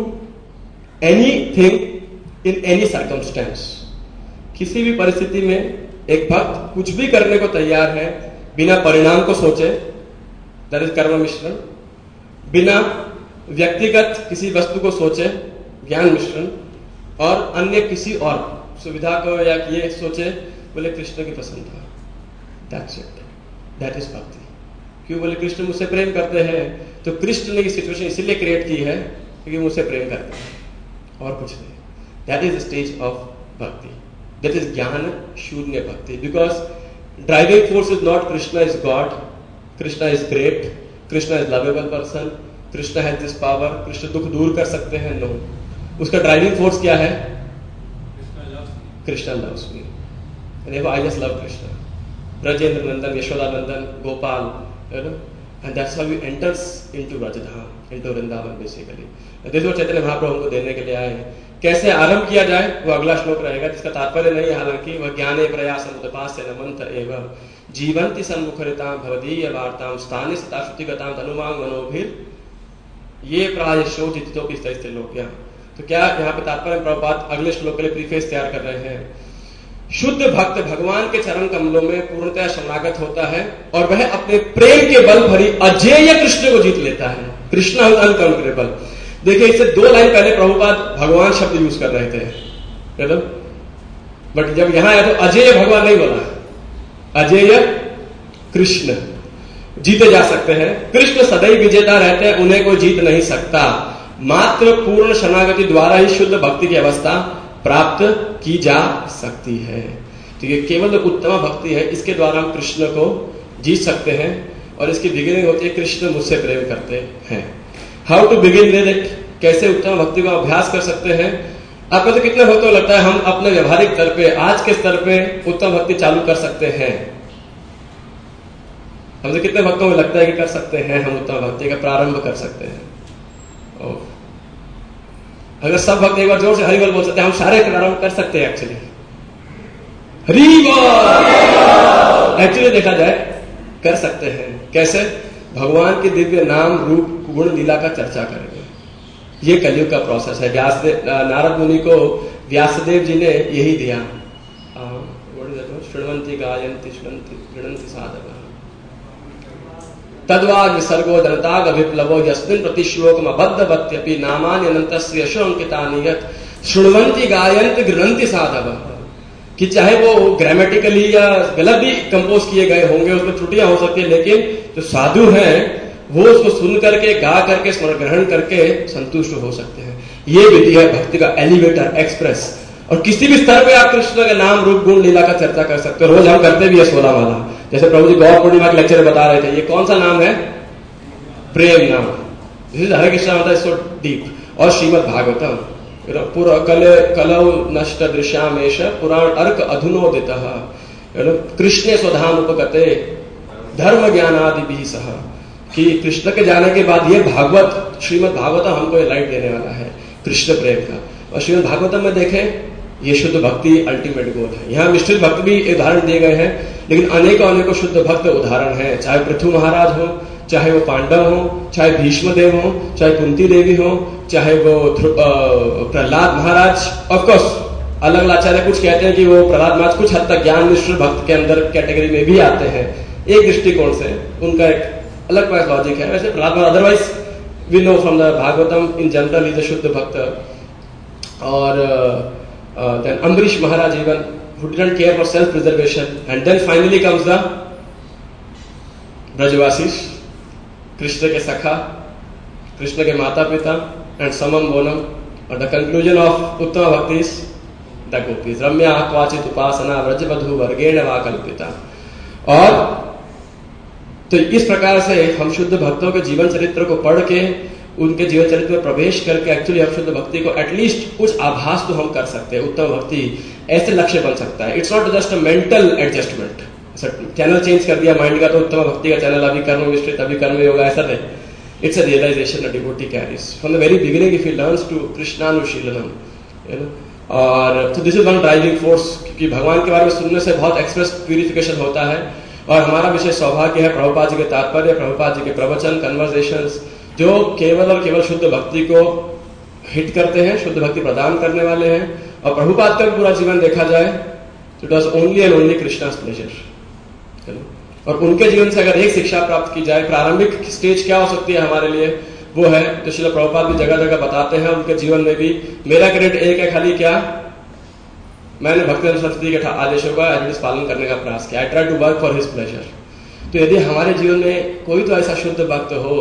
anything in any circumstance. किसी भी परिस्थिति में एक भक्त कुछ भी करने को तैयार है बिना परिणाम को सोचे, दैट इज कर्म मिश्रण। बिना व्यक्तिगत किसी वस्तु को सोचे, ज्ञान मिश्रण। और अन्य किसी और सुविधा को या ये सोचे, बोले कृष्ण की प्रसन्नता, दैट्स इट, दैट इज भक्ति। क्यों? बोले कृष्ण मुझसे प्रेम करते हैं, तो कृष्ण ने ये सिचुएशन इसीलिए क्रिएट की है क्योंकि मुझसे प्रेम करते हैं और कुछ नहीं। That is the stage of bhakti, that is ज्ञान शून्य bhakti. Because driving force is not Krishna is God, Krishna is great, Krishna is lovable person, Krishna has this power, Krishna दुख दूर कर सकते हैं, नो। उसका ड्राइविंग फोर्स क्या है? Krishna loves me, and I just love Krishna. Brajendra Nandan, Yashoda Nandan, Gopal, you know, and that's how he enters into Rajadham, into Vrindavan basically. This is what Chaitanya Mahaprabhu हमको देने के लिए आए हैं। कैसे आरंभ किया जाए वो अगला श्लोक रहेगा, जिसका तात्पर्य नहीं, हालांकि वह ज्ञाने प्रयासम उपास्य नमन्त एवं जीवंति सन्मुखरितां भवदीय वार्तां स्थाने सता श्रुतिगतां तनुमां मनोभिर ये प्राय शोचितो की स्थिति लोग। तो क्या यहाँ पे तात्पर्य प्रभुपाद अगले श्लोक के लिए प्रीफेस तैयार कर रहे हैं। शुद्ध भक्त भगवान के चरण कमलों में पूर्णतः शरणागत होता है और वह अपने प्रेम के बल भरी अजेय कृष्ण को जीत लेता है। Krishna is unconquerable. देखिए, इससे दो लाइन पहले प्रभुपाद भगवान शब्द यूज कर रहे थे, बट जब यहां आया तो अजेय भगवान नहीं बोला, अजेय कृष्ण जीते जा सकते हैं। कृष्ण सदैव विजेता रहते हैं, उन्हें कोई जीत नहीं सकता। मात्र पूर्ण शरणागति द्वारा ही शुद्ध भक्ति की अवस्था प्राप्त की जा सकती है। तो ये केवल उत्तम भक्ति है, इसके द्वारा हम कृष्ण को जीत सकते हैं। और इसकी बिगिनिंग होती है कृष्ण मुझसे प्रेम करते हैं। How to begin with it, कैसे उत्तम भक्ति का अभ्यास कर सकते हैं। आपको तो कितने भक्तों को लगता है हम अपने व्यवहारिक स्तर पे, आज के स्तर पे उत्तम भक्ति चालू कर सकते हैं? हमसे कितने भक्तों को लगता है कि कर सकते हैं हम उत्तम भक्ति का प्रारंभ कर सकते हैं? अगर सब भक्त एक बार जोर से हरि बोल बोल सकते हैं, हम सारे प्रारंभ कर सकते हैं एक्चुअली। हरि बोल एक्चुअली देखा जाए कर सकते हैं। कैसे? भगवान के दिव्य नाम रूप गुण लीला का चर्चा करेंगे। ये कलयुग का प्रोसेस है। व्यासदेव नारद मुनि को व्यासदेव जी ने यही दिया, शृण्वन्ति गायन्ति शृण्वन्ति गृह्णन्ति साधवः तद्वाग विसर्गो जनताग अभिप्लवो यस्मिन् प्रतिश्लोकम अबद्धवत्यपि नामानि अनन्तस्य यशो अंकितानि यत् शृण्वन्ति गायन्ति गृह्णन्ति साधवः। कि चाहे वो ग्रामेटिकली या गलत भी कंपोज किए गए होंगे, उसमें त्रुटियां हो सकती है, लेकिन जो साधु हैं वो उसको सुन करके, गा करके, स्मरण ग्रहण करके संतुष्ट हो सकते हैं। ये विधि है भक्ति का एलिवेटर, एक्सप्रेस। और किसी भी स्तर पे आप कृष्ण के नाम रूप गुण लीला का चर्चा कर सकते हो। रोज हम करते भी है सोलह माला। जैसे प्रभु जी गौर पूर्णिमा के लेक्चर में बता रहे थे, ये कौन सा नाम है? प्रेम नाम। दिस इज हरे कृष्णा होता है सो डीप। और श्रीमद भागवतम पूरा कल कलौ नष्ट दृश्यामेश पुराण अर्क अधुनोदित कृष्ण स्वधाम उपगते धर्म ज्ञानादि भी सह। कि कृष्ण के जाने के बाद ये भागवत, श्रीमद भागवतम हमको ये लाइट देने वाला है कृष्ण प्रेम का। और श्रीमद भागवतम में देखें, ये शुद्ध भक्ति अल्टीमेट गोल है। यहाँ मिश्रित भक्त भी उदाहरण दिए गए हैं, लेकिन अनेकों अनेकों शुद्ध भक्त उदाहरण है। चाहे पृथु महाराज हो, चाहे वो पांडव हो, चाहे भीष्म देव हो, चाहे कुंती देवी हो, चाहे वो प्रहलाद महाराज। ऑफकोर्स अलग अलग आचार्य कुछ कहते हैं कि वो प्रहलाद महाराज कुछ हद तक ज्ञान निष्ठ भक्त के अंदर कैटेगरी में भी आते हैं। एक दृष्टिकोण से उनका एक अलग लॉजिक है। वैसे Prahlad Maharaj otherwise we know from the Bhagavatam in general is a शुद्ध भक्त। और then Ambarish Maharaj even who didn't care for self preservation, and then finally comes the Brajavasis, Krishna के सखा, कृष्ण के माता पिता, and समम बोनम। और the conclusion of uttama bhakti is the gopis रम्या क्वाचित उपासना व्रजवधु वर्गेण वा कल्पिता। और तो इस प्रकार से हम शुद्ध भक्तों के जीवन चरित्र को पढ़ के, उनके जीवन चरित्र में प्रवेश करके एक्चुअली हम शुद्ध भक्ति को एटलीस्ट कुछ आभास तो हम कर सकते हैं। उत्तम भक्ति ऐसे लक्ष्य बन सकता है। It's not just a mental adjustment, channel change कर दिया माइंड का तो उत्तम भक्ति का चैनल अभी कर्म मिश्रित, अभी कर्म योगा, ऐसा नहीं। It's a realisation a devotee carries from the very beginning if he learns to Krishnanushilanam, you know. और तो this is one driving force, क्योंकि भगवान के बारे में सुनने से बहुत एक्सप्रेस प्यूरिफिकेशन होता है। और हमारा विशेष सौभाग्य है प्रभुपाद जी के तात्पर्य, प्रभुपाद जी के प्रवचन, कन्वर्सेशंस जो केवल और केवल शुद्ध भक्ति को हिट करते हैं, शुद्ध भक्ति प्रदान करने वाले हैं। और प्रभुपाद का पूरा जीवन देखा जाए तो it was only and only Krishna's pleasure. और उनके जीवन से अगर एक शिक्षा प्राप्त की जाए, प्रारंभिक स्टेज क्या हो सकती है हमारे लिए, वो है जो श्रील प्रभुपाद भी जगह जगह बताते हैं। उनके जीवन में भी मेरा क्रेडिट एक है खाली, क्या मैंने भक्ति सरस्वती के आदेशों का एज पालन करने का प्रयास किया। I try to work for his pleasure. तो यदि हमारे जीवन में कोई तो ऐसा शुद्ध भक्त हो,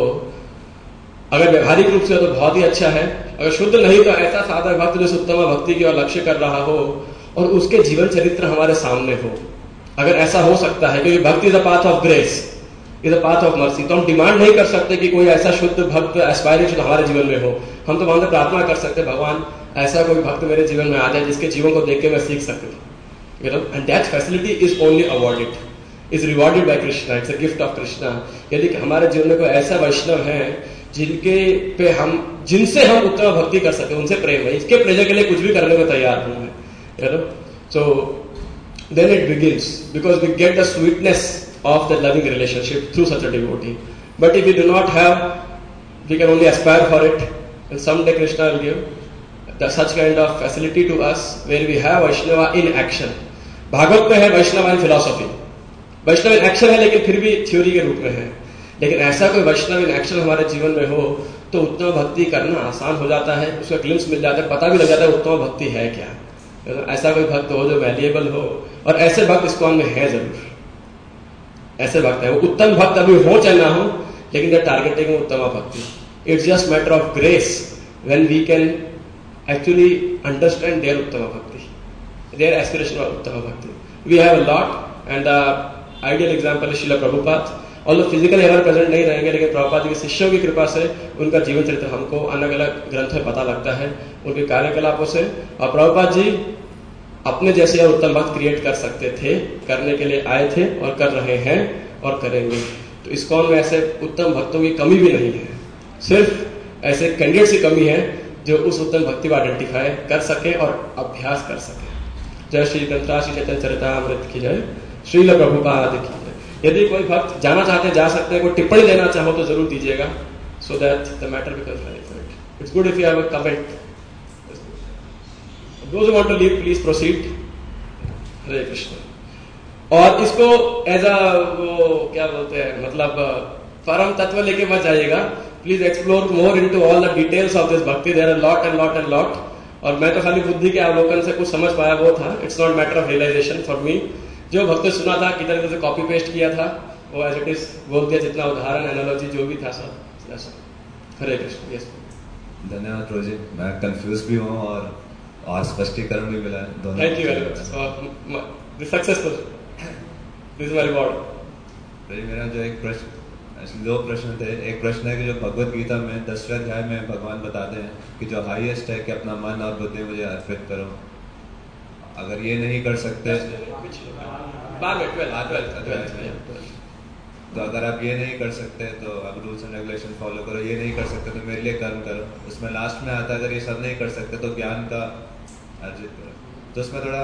अगर व्यवहारिक रूप से हो तो बहुत ही अच्छा है, अगर शुद्ध नहीं तो ऐसा साधक भक्त जो उत्तम भक्ति की ओर लक्ष्य कर रहा हो और उसके जीवन चरित्र हमारे सामने हो। अगर ऐसा हो सकता है, क्योंकि bhakti is a path of grace, is a path of mercy, तो हम डिमांड नहीं कर सकते कि कोई ऐसा शुद्ध भक्त एस्पायरेशन हमारे जीवन में हो। हम तो वहां से प्रार्थना कर सकते, भगवान ऐसा कोई भक्त मेरे जीवन में आ जाए जिसके जीवन को देख के मैं सीख सकूं, you know. And that facility is only awarded, is rewarded by Krishna, it's a gift of Krishna. यदि हमारे जीवन में कोई ऐसा वैष्णव है जिनके पे हम जिनसे हम उत्तम भक्ति कर सकते, उनसे प्रेम है, इसके प्रेजर के लिए कुछ भी करने को तैयार हूं मैं, you know. So then it begins, because we get the sweetness of the loving relationship through such a devotee. But if we do not have, we can only aspire for it, and someday Krishna will give the, such kind of facility to us where we have Vaishnava in action. Bhagavat में है वैष्णव इन फिलोसॉफी, वैष्णव इन एक्शन है लेकिन फिर भी थ्योरी के रूप में है। लेकिन ऐसा कोई वैष्णव इन एक्शन हमारे जीवन में हो तो उत्तम भक्ति करना आसान हो जाता है, उसका ग्लिम्स मिल जाता है, पता भी लग जाता है उत्तम भक्ति है क्या। ऐसा कोई भक्त हो जो वैल्यूएबल हो, और ऐसे भक्त इस्कॉन में है जरूर। ऐसे भक्त है, वो उत्तम भक्त अभी हो चाहे ना हो, लेकिन दे targeting uttama bhakti. It's just matter of grace when we can actually understand their uttama bhakti, their aspiration of uttama bhakti. We have a lot, and the ideal example is Srila Prabhupada. Although physically हमारे प्रेजेंट नहीं रहेंगे, लेकिन प्रभुपाद जी के शिष्यों की कृपा से उनका जीवन चरित्र हमको अलग अलग ग्रंथ में पता लगता है, उनके कार्यकलापों से। और प्रभुपाद जी अपने जैसे और उत्तम भक्त क्रिएट कर सकते थे, करने के लिए आए थे और कर रहे हैं और करेंगे। तो इस्कॉन में ऐसे उत्तम भक्तों की कमी भी नहीं है, सिर्फ ऐसे कैंडिडेट्स की कमी है जो उस उत्तम भक्ति को आइडेंटिफाई कर सके और अभ्यास कर सके। जय श्री ग्रंथराज श्री चैतन्य चरितामृत की जय, श्रील प्रभुपाद की जय। यदि कोई भक्त जाना चाहते हैं जा सकते हैं, कोई टिप्पणी देना चाहो तो जरूर दीजिएगा, so that the matter becomes clarified. It's good if you have a comment. Those who want to leave, please proceed. Hare Krishna. और इसको एज अ वो क्या बोलते हैं, मतलब परम तत्व लेके मत जाइएगा। Please explore more into all the details of this bhakti. There are lot and lot and lot. और मैं तो खाली बुद्धि के अवलोकन से कुछ समझ पाया वो था। It's not matter of realisation for me. जो भक्ति सुना था किधर किधर से कॉपी पेस्ट किया था वो एज इट इज बोल दिया, जितना उदाहरण एनालॉजी जो भी था सब। हरे कृष्ण। यस धन्यवाद रोजी, मैं कंफ्यूज भी हूँ और और स्पष्टीकरण भी मिला है दोनों। Thank you very much. Successful, this is my reward. मेरा जो एक प्रश्न, दो प्रश्न थे। एक प्रश्न है कि जो भगवत गीता में दसवें अध्याय में भगवान बताते हैं कि जो हाईएस्ट है कि अपना मन और बुद्धि मुझे अर्पित करो। अगर ये नहीं कर सकते तो अगर आप ये नहीं कर सकते तो आप रूल्स एंड रेगुलेशन फॉलो करो, ये नहीं कर सकते तो मेरे लिए कर्म करो। उसमें लास्ट में आता है अगर ये सब नहीं कर सकते तो ज्ञान का अर्जित करो। तो उसमें थोड़ा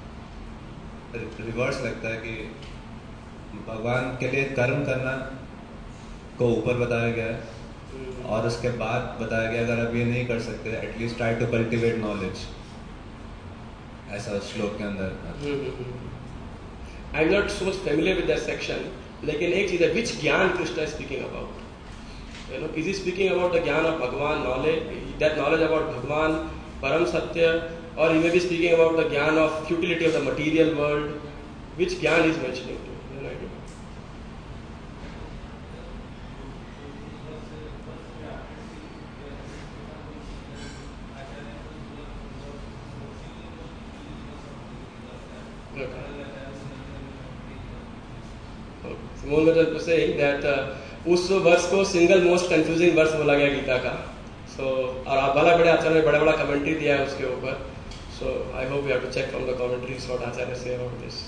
रिवर्स लगता है कि भगवान के लिए कर्म करना को ऊपर बताया गया है और उसके बाद बताया गया अगर आप ये नहीं कर सकते at least try to cultivate knowledge, ऐसा उस श्लोक के अंदर। I am not so much familiar with that section, लेकिन एक चीज है, which gyan Krishna is speaking about? You know, is he speaking about the gyan of Bhagavan, knowledge, that knowledge about Bhagavan, param सत्य, और he may be speaking about the ज्ञान of futility of the material world? Which ज्ञान is mentioning to? You know, idea? Simon was saying that uh, उस वर्ष को सिंगल मोस्ट कंफ्यूजिंग वर्ष बोला गया गीता का। सो so, और आप बड़ा बड़े आचार्य ने बड़ा बड़ा कमेंट्री दिया है उसके ऊपर। So I hope we have to check from the commentaries what Acharya say about this.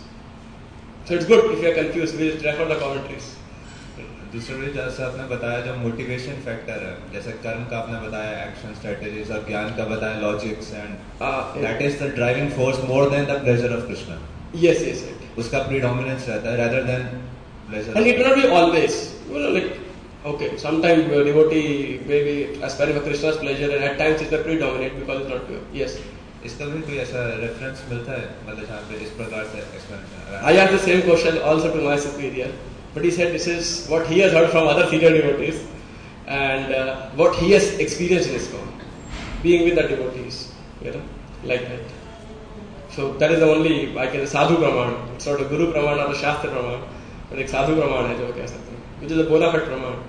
So it's good if you are confused, we'll refer the commentaries. दूसरे भी जैसे आपने बताया जो मोटिवेशन फैक्टर है, जैसे कर्म का आपने बताया एक्शन स्ट्रेटेजीज और ज्ञान का बताया logics, and that is the driving force more than the pleasure of Krishna. Yes, yes, yes. उसका प्रीडोमिनेंस रहता है rather than pleasure. And it will not be always. You know, like okay, sometimes uh, devotee may be aspiring for Krishna's pleasure, and at times it may predominate because it's not pure. Yes. इसका भी कोई ऐसा रेफरेंस मिलता है, मतलब जहाँ पे इस प्रकार से explanation? I asked the same question also to my superior, but he said this is what he has heard from other senior devotees and uh, what he has experienced in ISKCON, being with the devotees, you know, like that. So that is the only I can sadhu praman. It's not a guru praman or a shastra praman, but एक साधु प्रमाण है जो कह सकते हैं, which is a bona fide प्रमाण.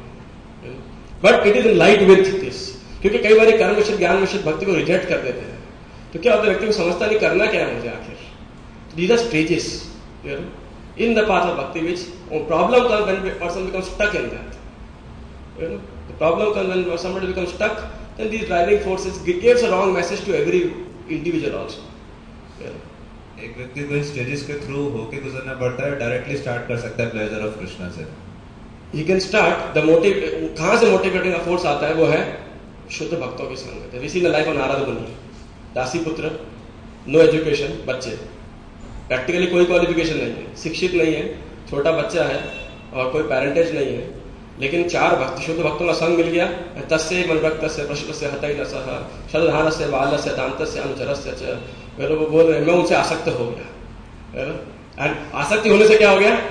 But it is in light with this, क्योंकि कई बार कर्म मिश्रित ज्ञान मिश्रित भक्ति को रिजेक्ट कर देते हैं, तो क्या होता है व्यक्ति को समझता नहीं करना क्या है मुझे आखिर. These are stages, you know, in the path of bhakti, which problem comes when a person becomes stuck in that. You know, the problem comes when somebody becomes stuck, then these driving forces gives a wrong message to every individual also. You know. एक व्यक्ति को इन स्टेजेस के थ्रू होके गुजरना पड़ता है, डायरेक्टली स्टार्ट कर सकता है प्लेजर ऑफ कृष्णा से. He can start the motive. कहाँ से मोटिवेटिंग फोर्स आता है? वो है शुद्ध भक्तों की संगत. We see the life of Narad Muni, दासी पुत्र, नो एजुकेशन, बच्चे, प्रैक्टिकली कोई क्वालिफिकेशन नहीं है, शिक्षित नहीं है, छोटा बच्चा है और कोई पेरेंटेज नहीं है, लेकिन चार भक्त शुद्ध भक्तों का संग मिल गया. तस्य मनभक्तस्य प्रश्नस्य हतैलसः शतधानस्य बालस्य दान्तस्य अनुचरस्य च. वो बोल रहे मैं उनसे आसक्त हो गया. एंड आसक्ति होने से क्या हो गया?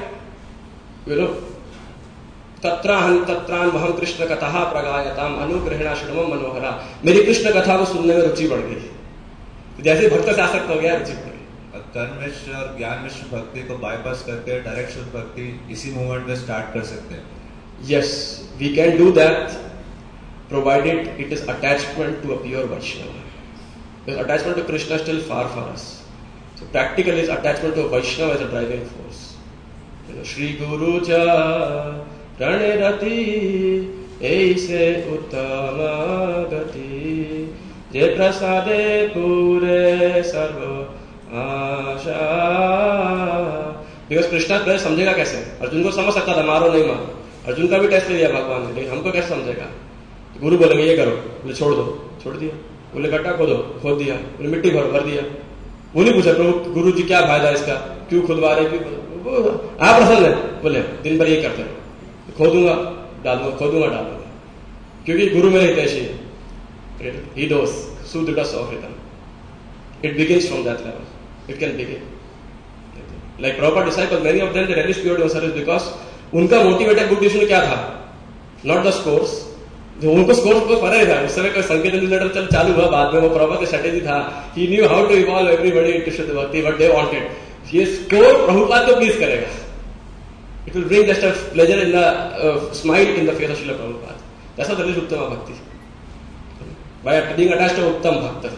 तत्राहं तत्रान महं कृष्ण कथा प्रगायताम अनुग्रहेणा शुभम मनोहरा. मेरी कृष्ण कथा को सुनने में रुचि बढ़ गई. जैसे भक्त से आसक्त हो गया, रुचि बढ़ गई. कर्म मिश्र और ज्ञान मिश्र भक्ति को बाईपास करके डायरेक्ट शुद्ध भक्ति इसी मूवमेंट में स्टार्ट कर सकते हैं. Yes, we can do that, provided it is attachment to a pure Vaishnava. Because attachment to Krishna is still far for us. So practically, is attachment to a Vaishnava as a driving force. You know, Shri Guru ja pranirati aise uttama gati je prasade pure sarva asha. Because Krishna प्रेम समझेगा कैसे? अर्जुन को समझ सकता था, मारो नहीं मारो. अर्जुन का भी टेस्ट लिया भगवान ने, लेकिन हमको कैसे समझेगा? गुरु बोलेंगे ये करो, बोले छोड़ दो, छोड़ दिया. बोले गड्ढा खोदो, खोद दिया। बोले मिट्टी भर भर दिया। वो नहीं पूछा प्रभु गुरु जी क्या फायदा इसका, क्यों खुदवा रहे, क्यों आप प्रसन्न है? बोले दिन भर ये करते रहो, खोदूंगा डालूंगा, खोदूंगा डालूंगा, क्योंकि गुरु मेरे हितैषी है। He knows, soothe us of rhythm. It begins from that level. It can begin. Like proper disciples, many of them they relished pure service because उनका मोटिवेटेड बुक डिक्शनरी क्या था? Not the scores. जो उनको स्कोर्स को पता ही था। उस समय कोई संकेत लेटर चल चालू हुआ बाद में, वो प्रॉपर का स्ट्रेटेजी था। He knew how to evolve everybody into शुद्ध भक्ति, what they wanted. ये स्कोर प्रभुपाद को प्लीज करेगा। It will bring just a pleasure in the uh, smile in the face of Srila Prabhupada. That's how there is Uttama Bhakti. By being attached to Uttam Bhakta.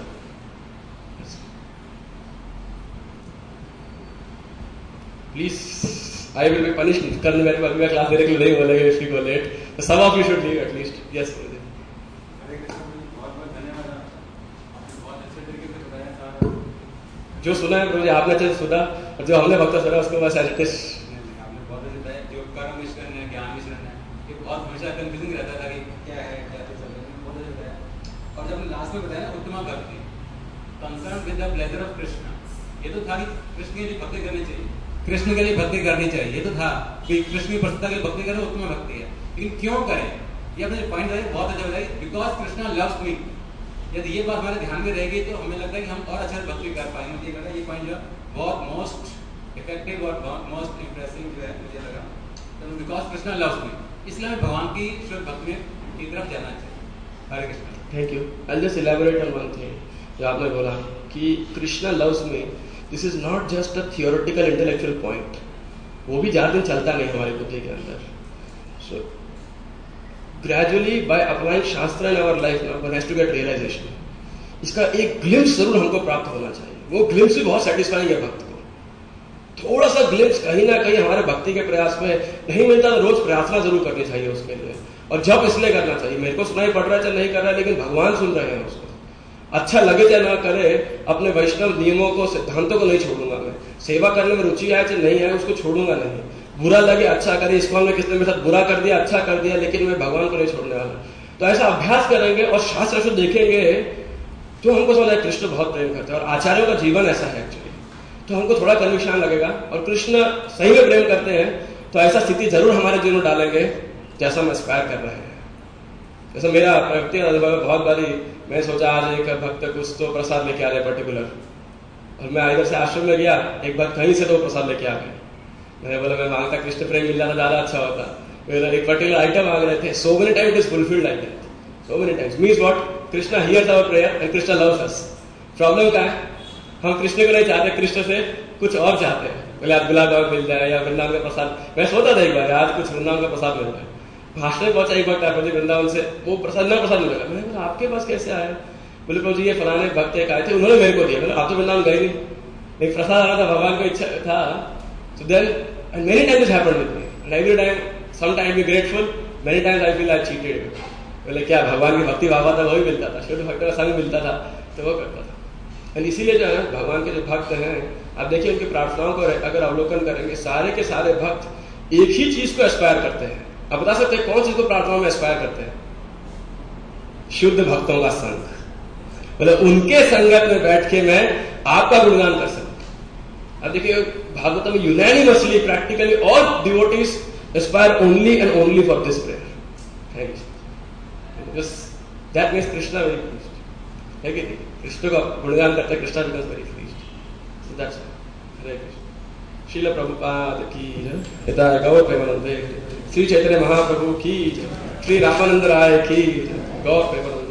Please, I will be punished. कल मेरे को अगला क्लास देने के लिए नहीं बोलेंगे if you go late. So some of you should leave at least. Yes. जो सुना है प्रभु जी आपने अच्छे से सुना, और जो हमने भक्त सुना उसको बस एज बहुत हमेशा कंफ्यूजिंग रहता था कि क्या है क्या तो सब बहुत अच्छा बताया। और जब लास्ट में बताया uttama bhakti concern with the pleasure of Krishna, ये तो था कि कृष्ण के लिए भक्ति करनी चाहिए, कृष्ण के लिए भक्ति करनी चाहिए, ये तो था कि कृष्ण की प्रसन्नता के लिए भक्ति करें, उत्तमा भक्ति है। लेकिन क्यों करें, ये अपने पॉइंट है बहुत अच्छा बताया, बिकॉज कृष्णा लव्स मी। यदि ये बात हमारे ध्यान में रहेगी तो हमें लगता है कि हम और अच्छा भक्ति कर पाएंगे। मुझे लगा ये पॉइंट जो बहुत मोस्ट इफेक्टिव और मोस्ट इंप्रेसिव जो है मुझे लगा, तो बिकॉज कृष्णा लव्स मी, इसलिए हमें भगवान की शुद्ध भक्ति की तरफ जाना चाहिए। Hare Krishna. Thank you. I just elaborate on one thing जो आपने बोला कि Krishna loves me, this is not just a theoretical intellectual point, वो भी ज्यादा दिन चलता नहीं हमारी बुद्धि के अंदर। So gradually by applying shastra in our life now one has to get realisation, इसका एक ग्लिम्स जरूर हमको प्राप्त होना चाहिए। वो ग्लिम्स भी बहुत सेटिस्फाइंग है भक्त को। थोड़ा सा ग्लिम्स कहीं ना कहीं हमारे भक्ति के प्रयास में नहीं मिलता तो रोज प्रार्थना जरूर करनी चाहिए उसके लिए, और जब इसलिए करना चाहिए मेरे को सुनाई पड़ रहा है चाहे नहीं कर रहा है, लेकिन भगवान सुन रहे हैं उसको, अच्छा लगे चाहे ना करे, अपने वैष्णव नियमों को सिद्धांतों को नहीं छोड़ूंगा मैं। सेवा करने में रुचि आए चाहे नहीं आए उसको छोड़ूंगा नहीं, बुरा लगे अच्छा करे, इसको हमने किसने मेरे साथ बुरा कर दिया अच्छा कर दिया, लेकिन मैं भगवान को नहीं छोड़ने वाला। तो ऐसा अभ्यास करेंगे और शास्त्र से देखेंगे तो हमको समझ आए कृष्ण बहुत प्रेम करते हैं, और आचार्यों का जीवन ऐसा है एक्चुअली, तो हमको थोड़ा कन्विक्शन लगेगा। और कृष्ण सही में प्रेम करते हैं तो ऐसा स्थिति जरूर हमारे जीवन में डालेंगे जैसा हम एस्पायर कर रहे हैं। जैसे मेरा व्यक्तिगत अनुभव बहुत बारी मैं सोचा आज एक भक्त कुछ तो प्रसाद लेके आ रहे पर्टिकुलर, और मैं इधर से आश्रम में गया, एक बार कहीं से तो प्रसाद लेके आ गए। मैंने बोला मैं मांगता कृष्ण प्रेम मिल जाता ज्यादा अच्छा होता, एक पर्टिकुलर आइटम मांग रहे थे, so many time it is fulfilled like that, so many times means what, Krishna hears our prayer and Krishna loves us. Problem क्या है, हम कृष्ण को नहीं चाहते, कृष्ण से कुछ और चाहते हैं। बोले आज गुलाब जामुन मिल जाए या वृंदावन का प्रसाद। मैं सोचा था एक बार आज कुछ वृंदावन का प्रसाद मिल जाए, भाषण में पहुंचा एक बार प्रभु जी वृंदावन से, वो प्रसाद ना प्रसाद मिलेगा। मैंने बोला आपके पास कैसे आया? बोले प्रभु जी ये फलाने भक्त एक आए थे, उन्होंने मेरे को दिया। मैंने आप तो वृंदावन गए नहीं, एक प्रसाद आ रहा था, भगवान को इच्छा था। So then, and many times it happened with me. And every time, sometimes be grateful, many times I feel I cheated. बोले क्या भगवान की भक्ति भावा था वही मिलता था, शुद्ध भक्त का संग मिलता था तो वो करता था। और इसीलिए जो है भगवान के जो भक्त हैं, आप देखिए उनकी प्रार्थनाओं को अगर अवलोकन करेंगे, सारे के सारे भक्त एक ही चीज को एस्पायर करते हैं। आप बता सकते हैं कौन चीज को प्रार्थनाओं में एस्पायर करते हैं? शुद्ध भक्तों का संग। बोले उनके संगत में बैठ के मैं आपका गुणगान कर सकता। अब देखिए भागवत में unanimously practically all devotees aspire only and only for this prayer. Thank you. That means Krishna very pleased है कि नहीं? कृष्ण का गुणगान करते Krishna becomes very pleased. So that's Hare Krishna. Srila Prabhupada की जय। हिताय गौर प्रेमानंदे। श्री चैतन्य महाप्रभु की जय। श्री रामानंद राय की जय। गौर प्रेमानंद।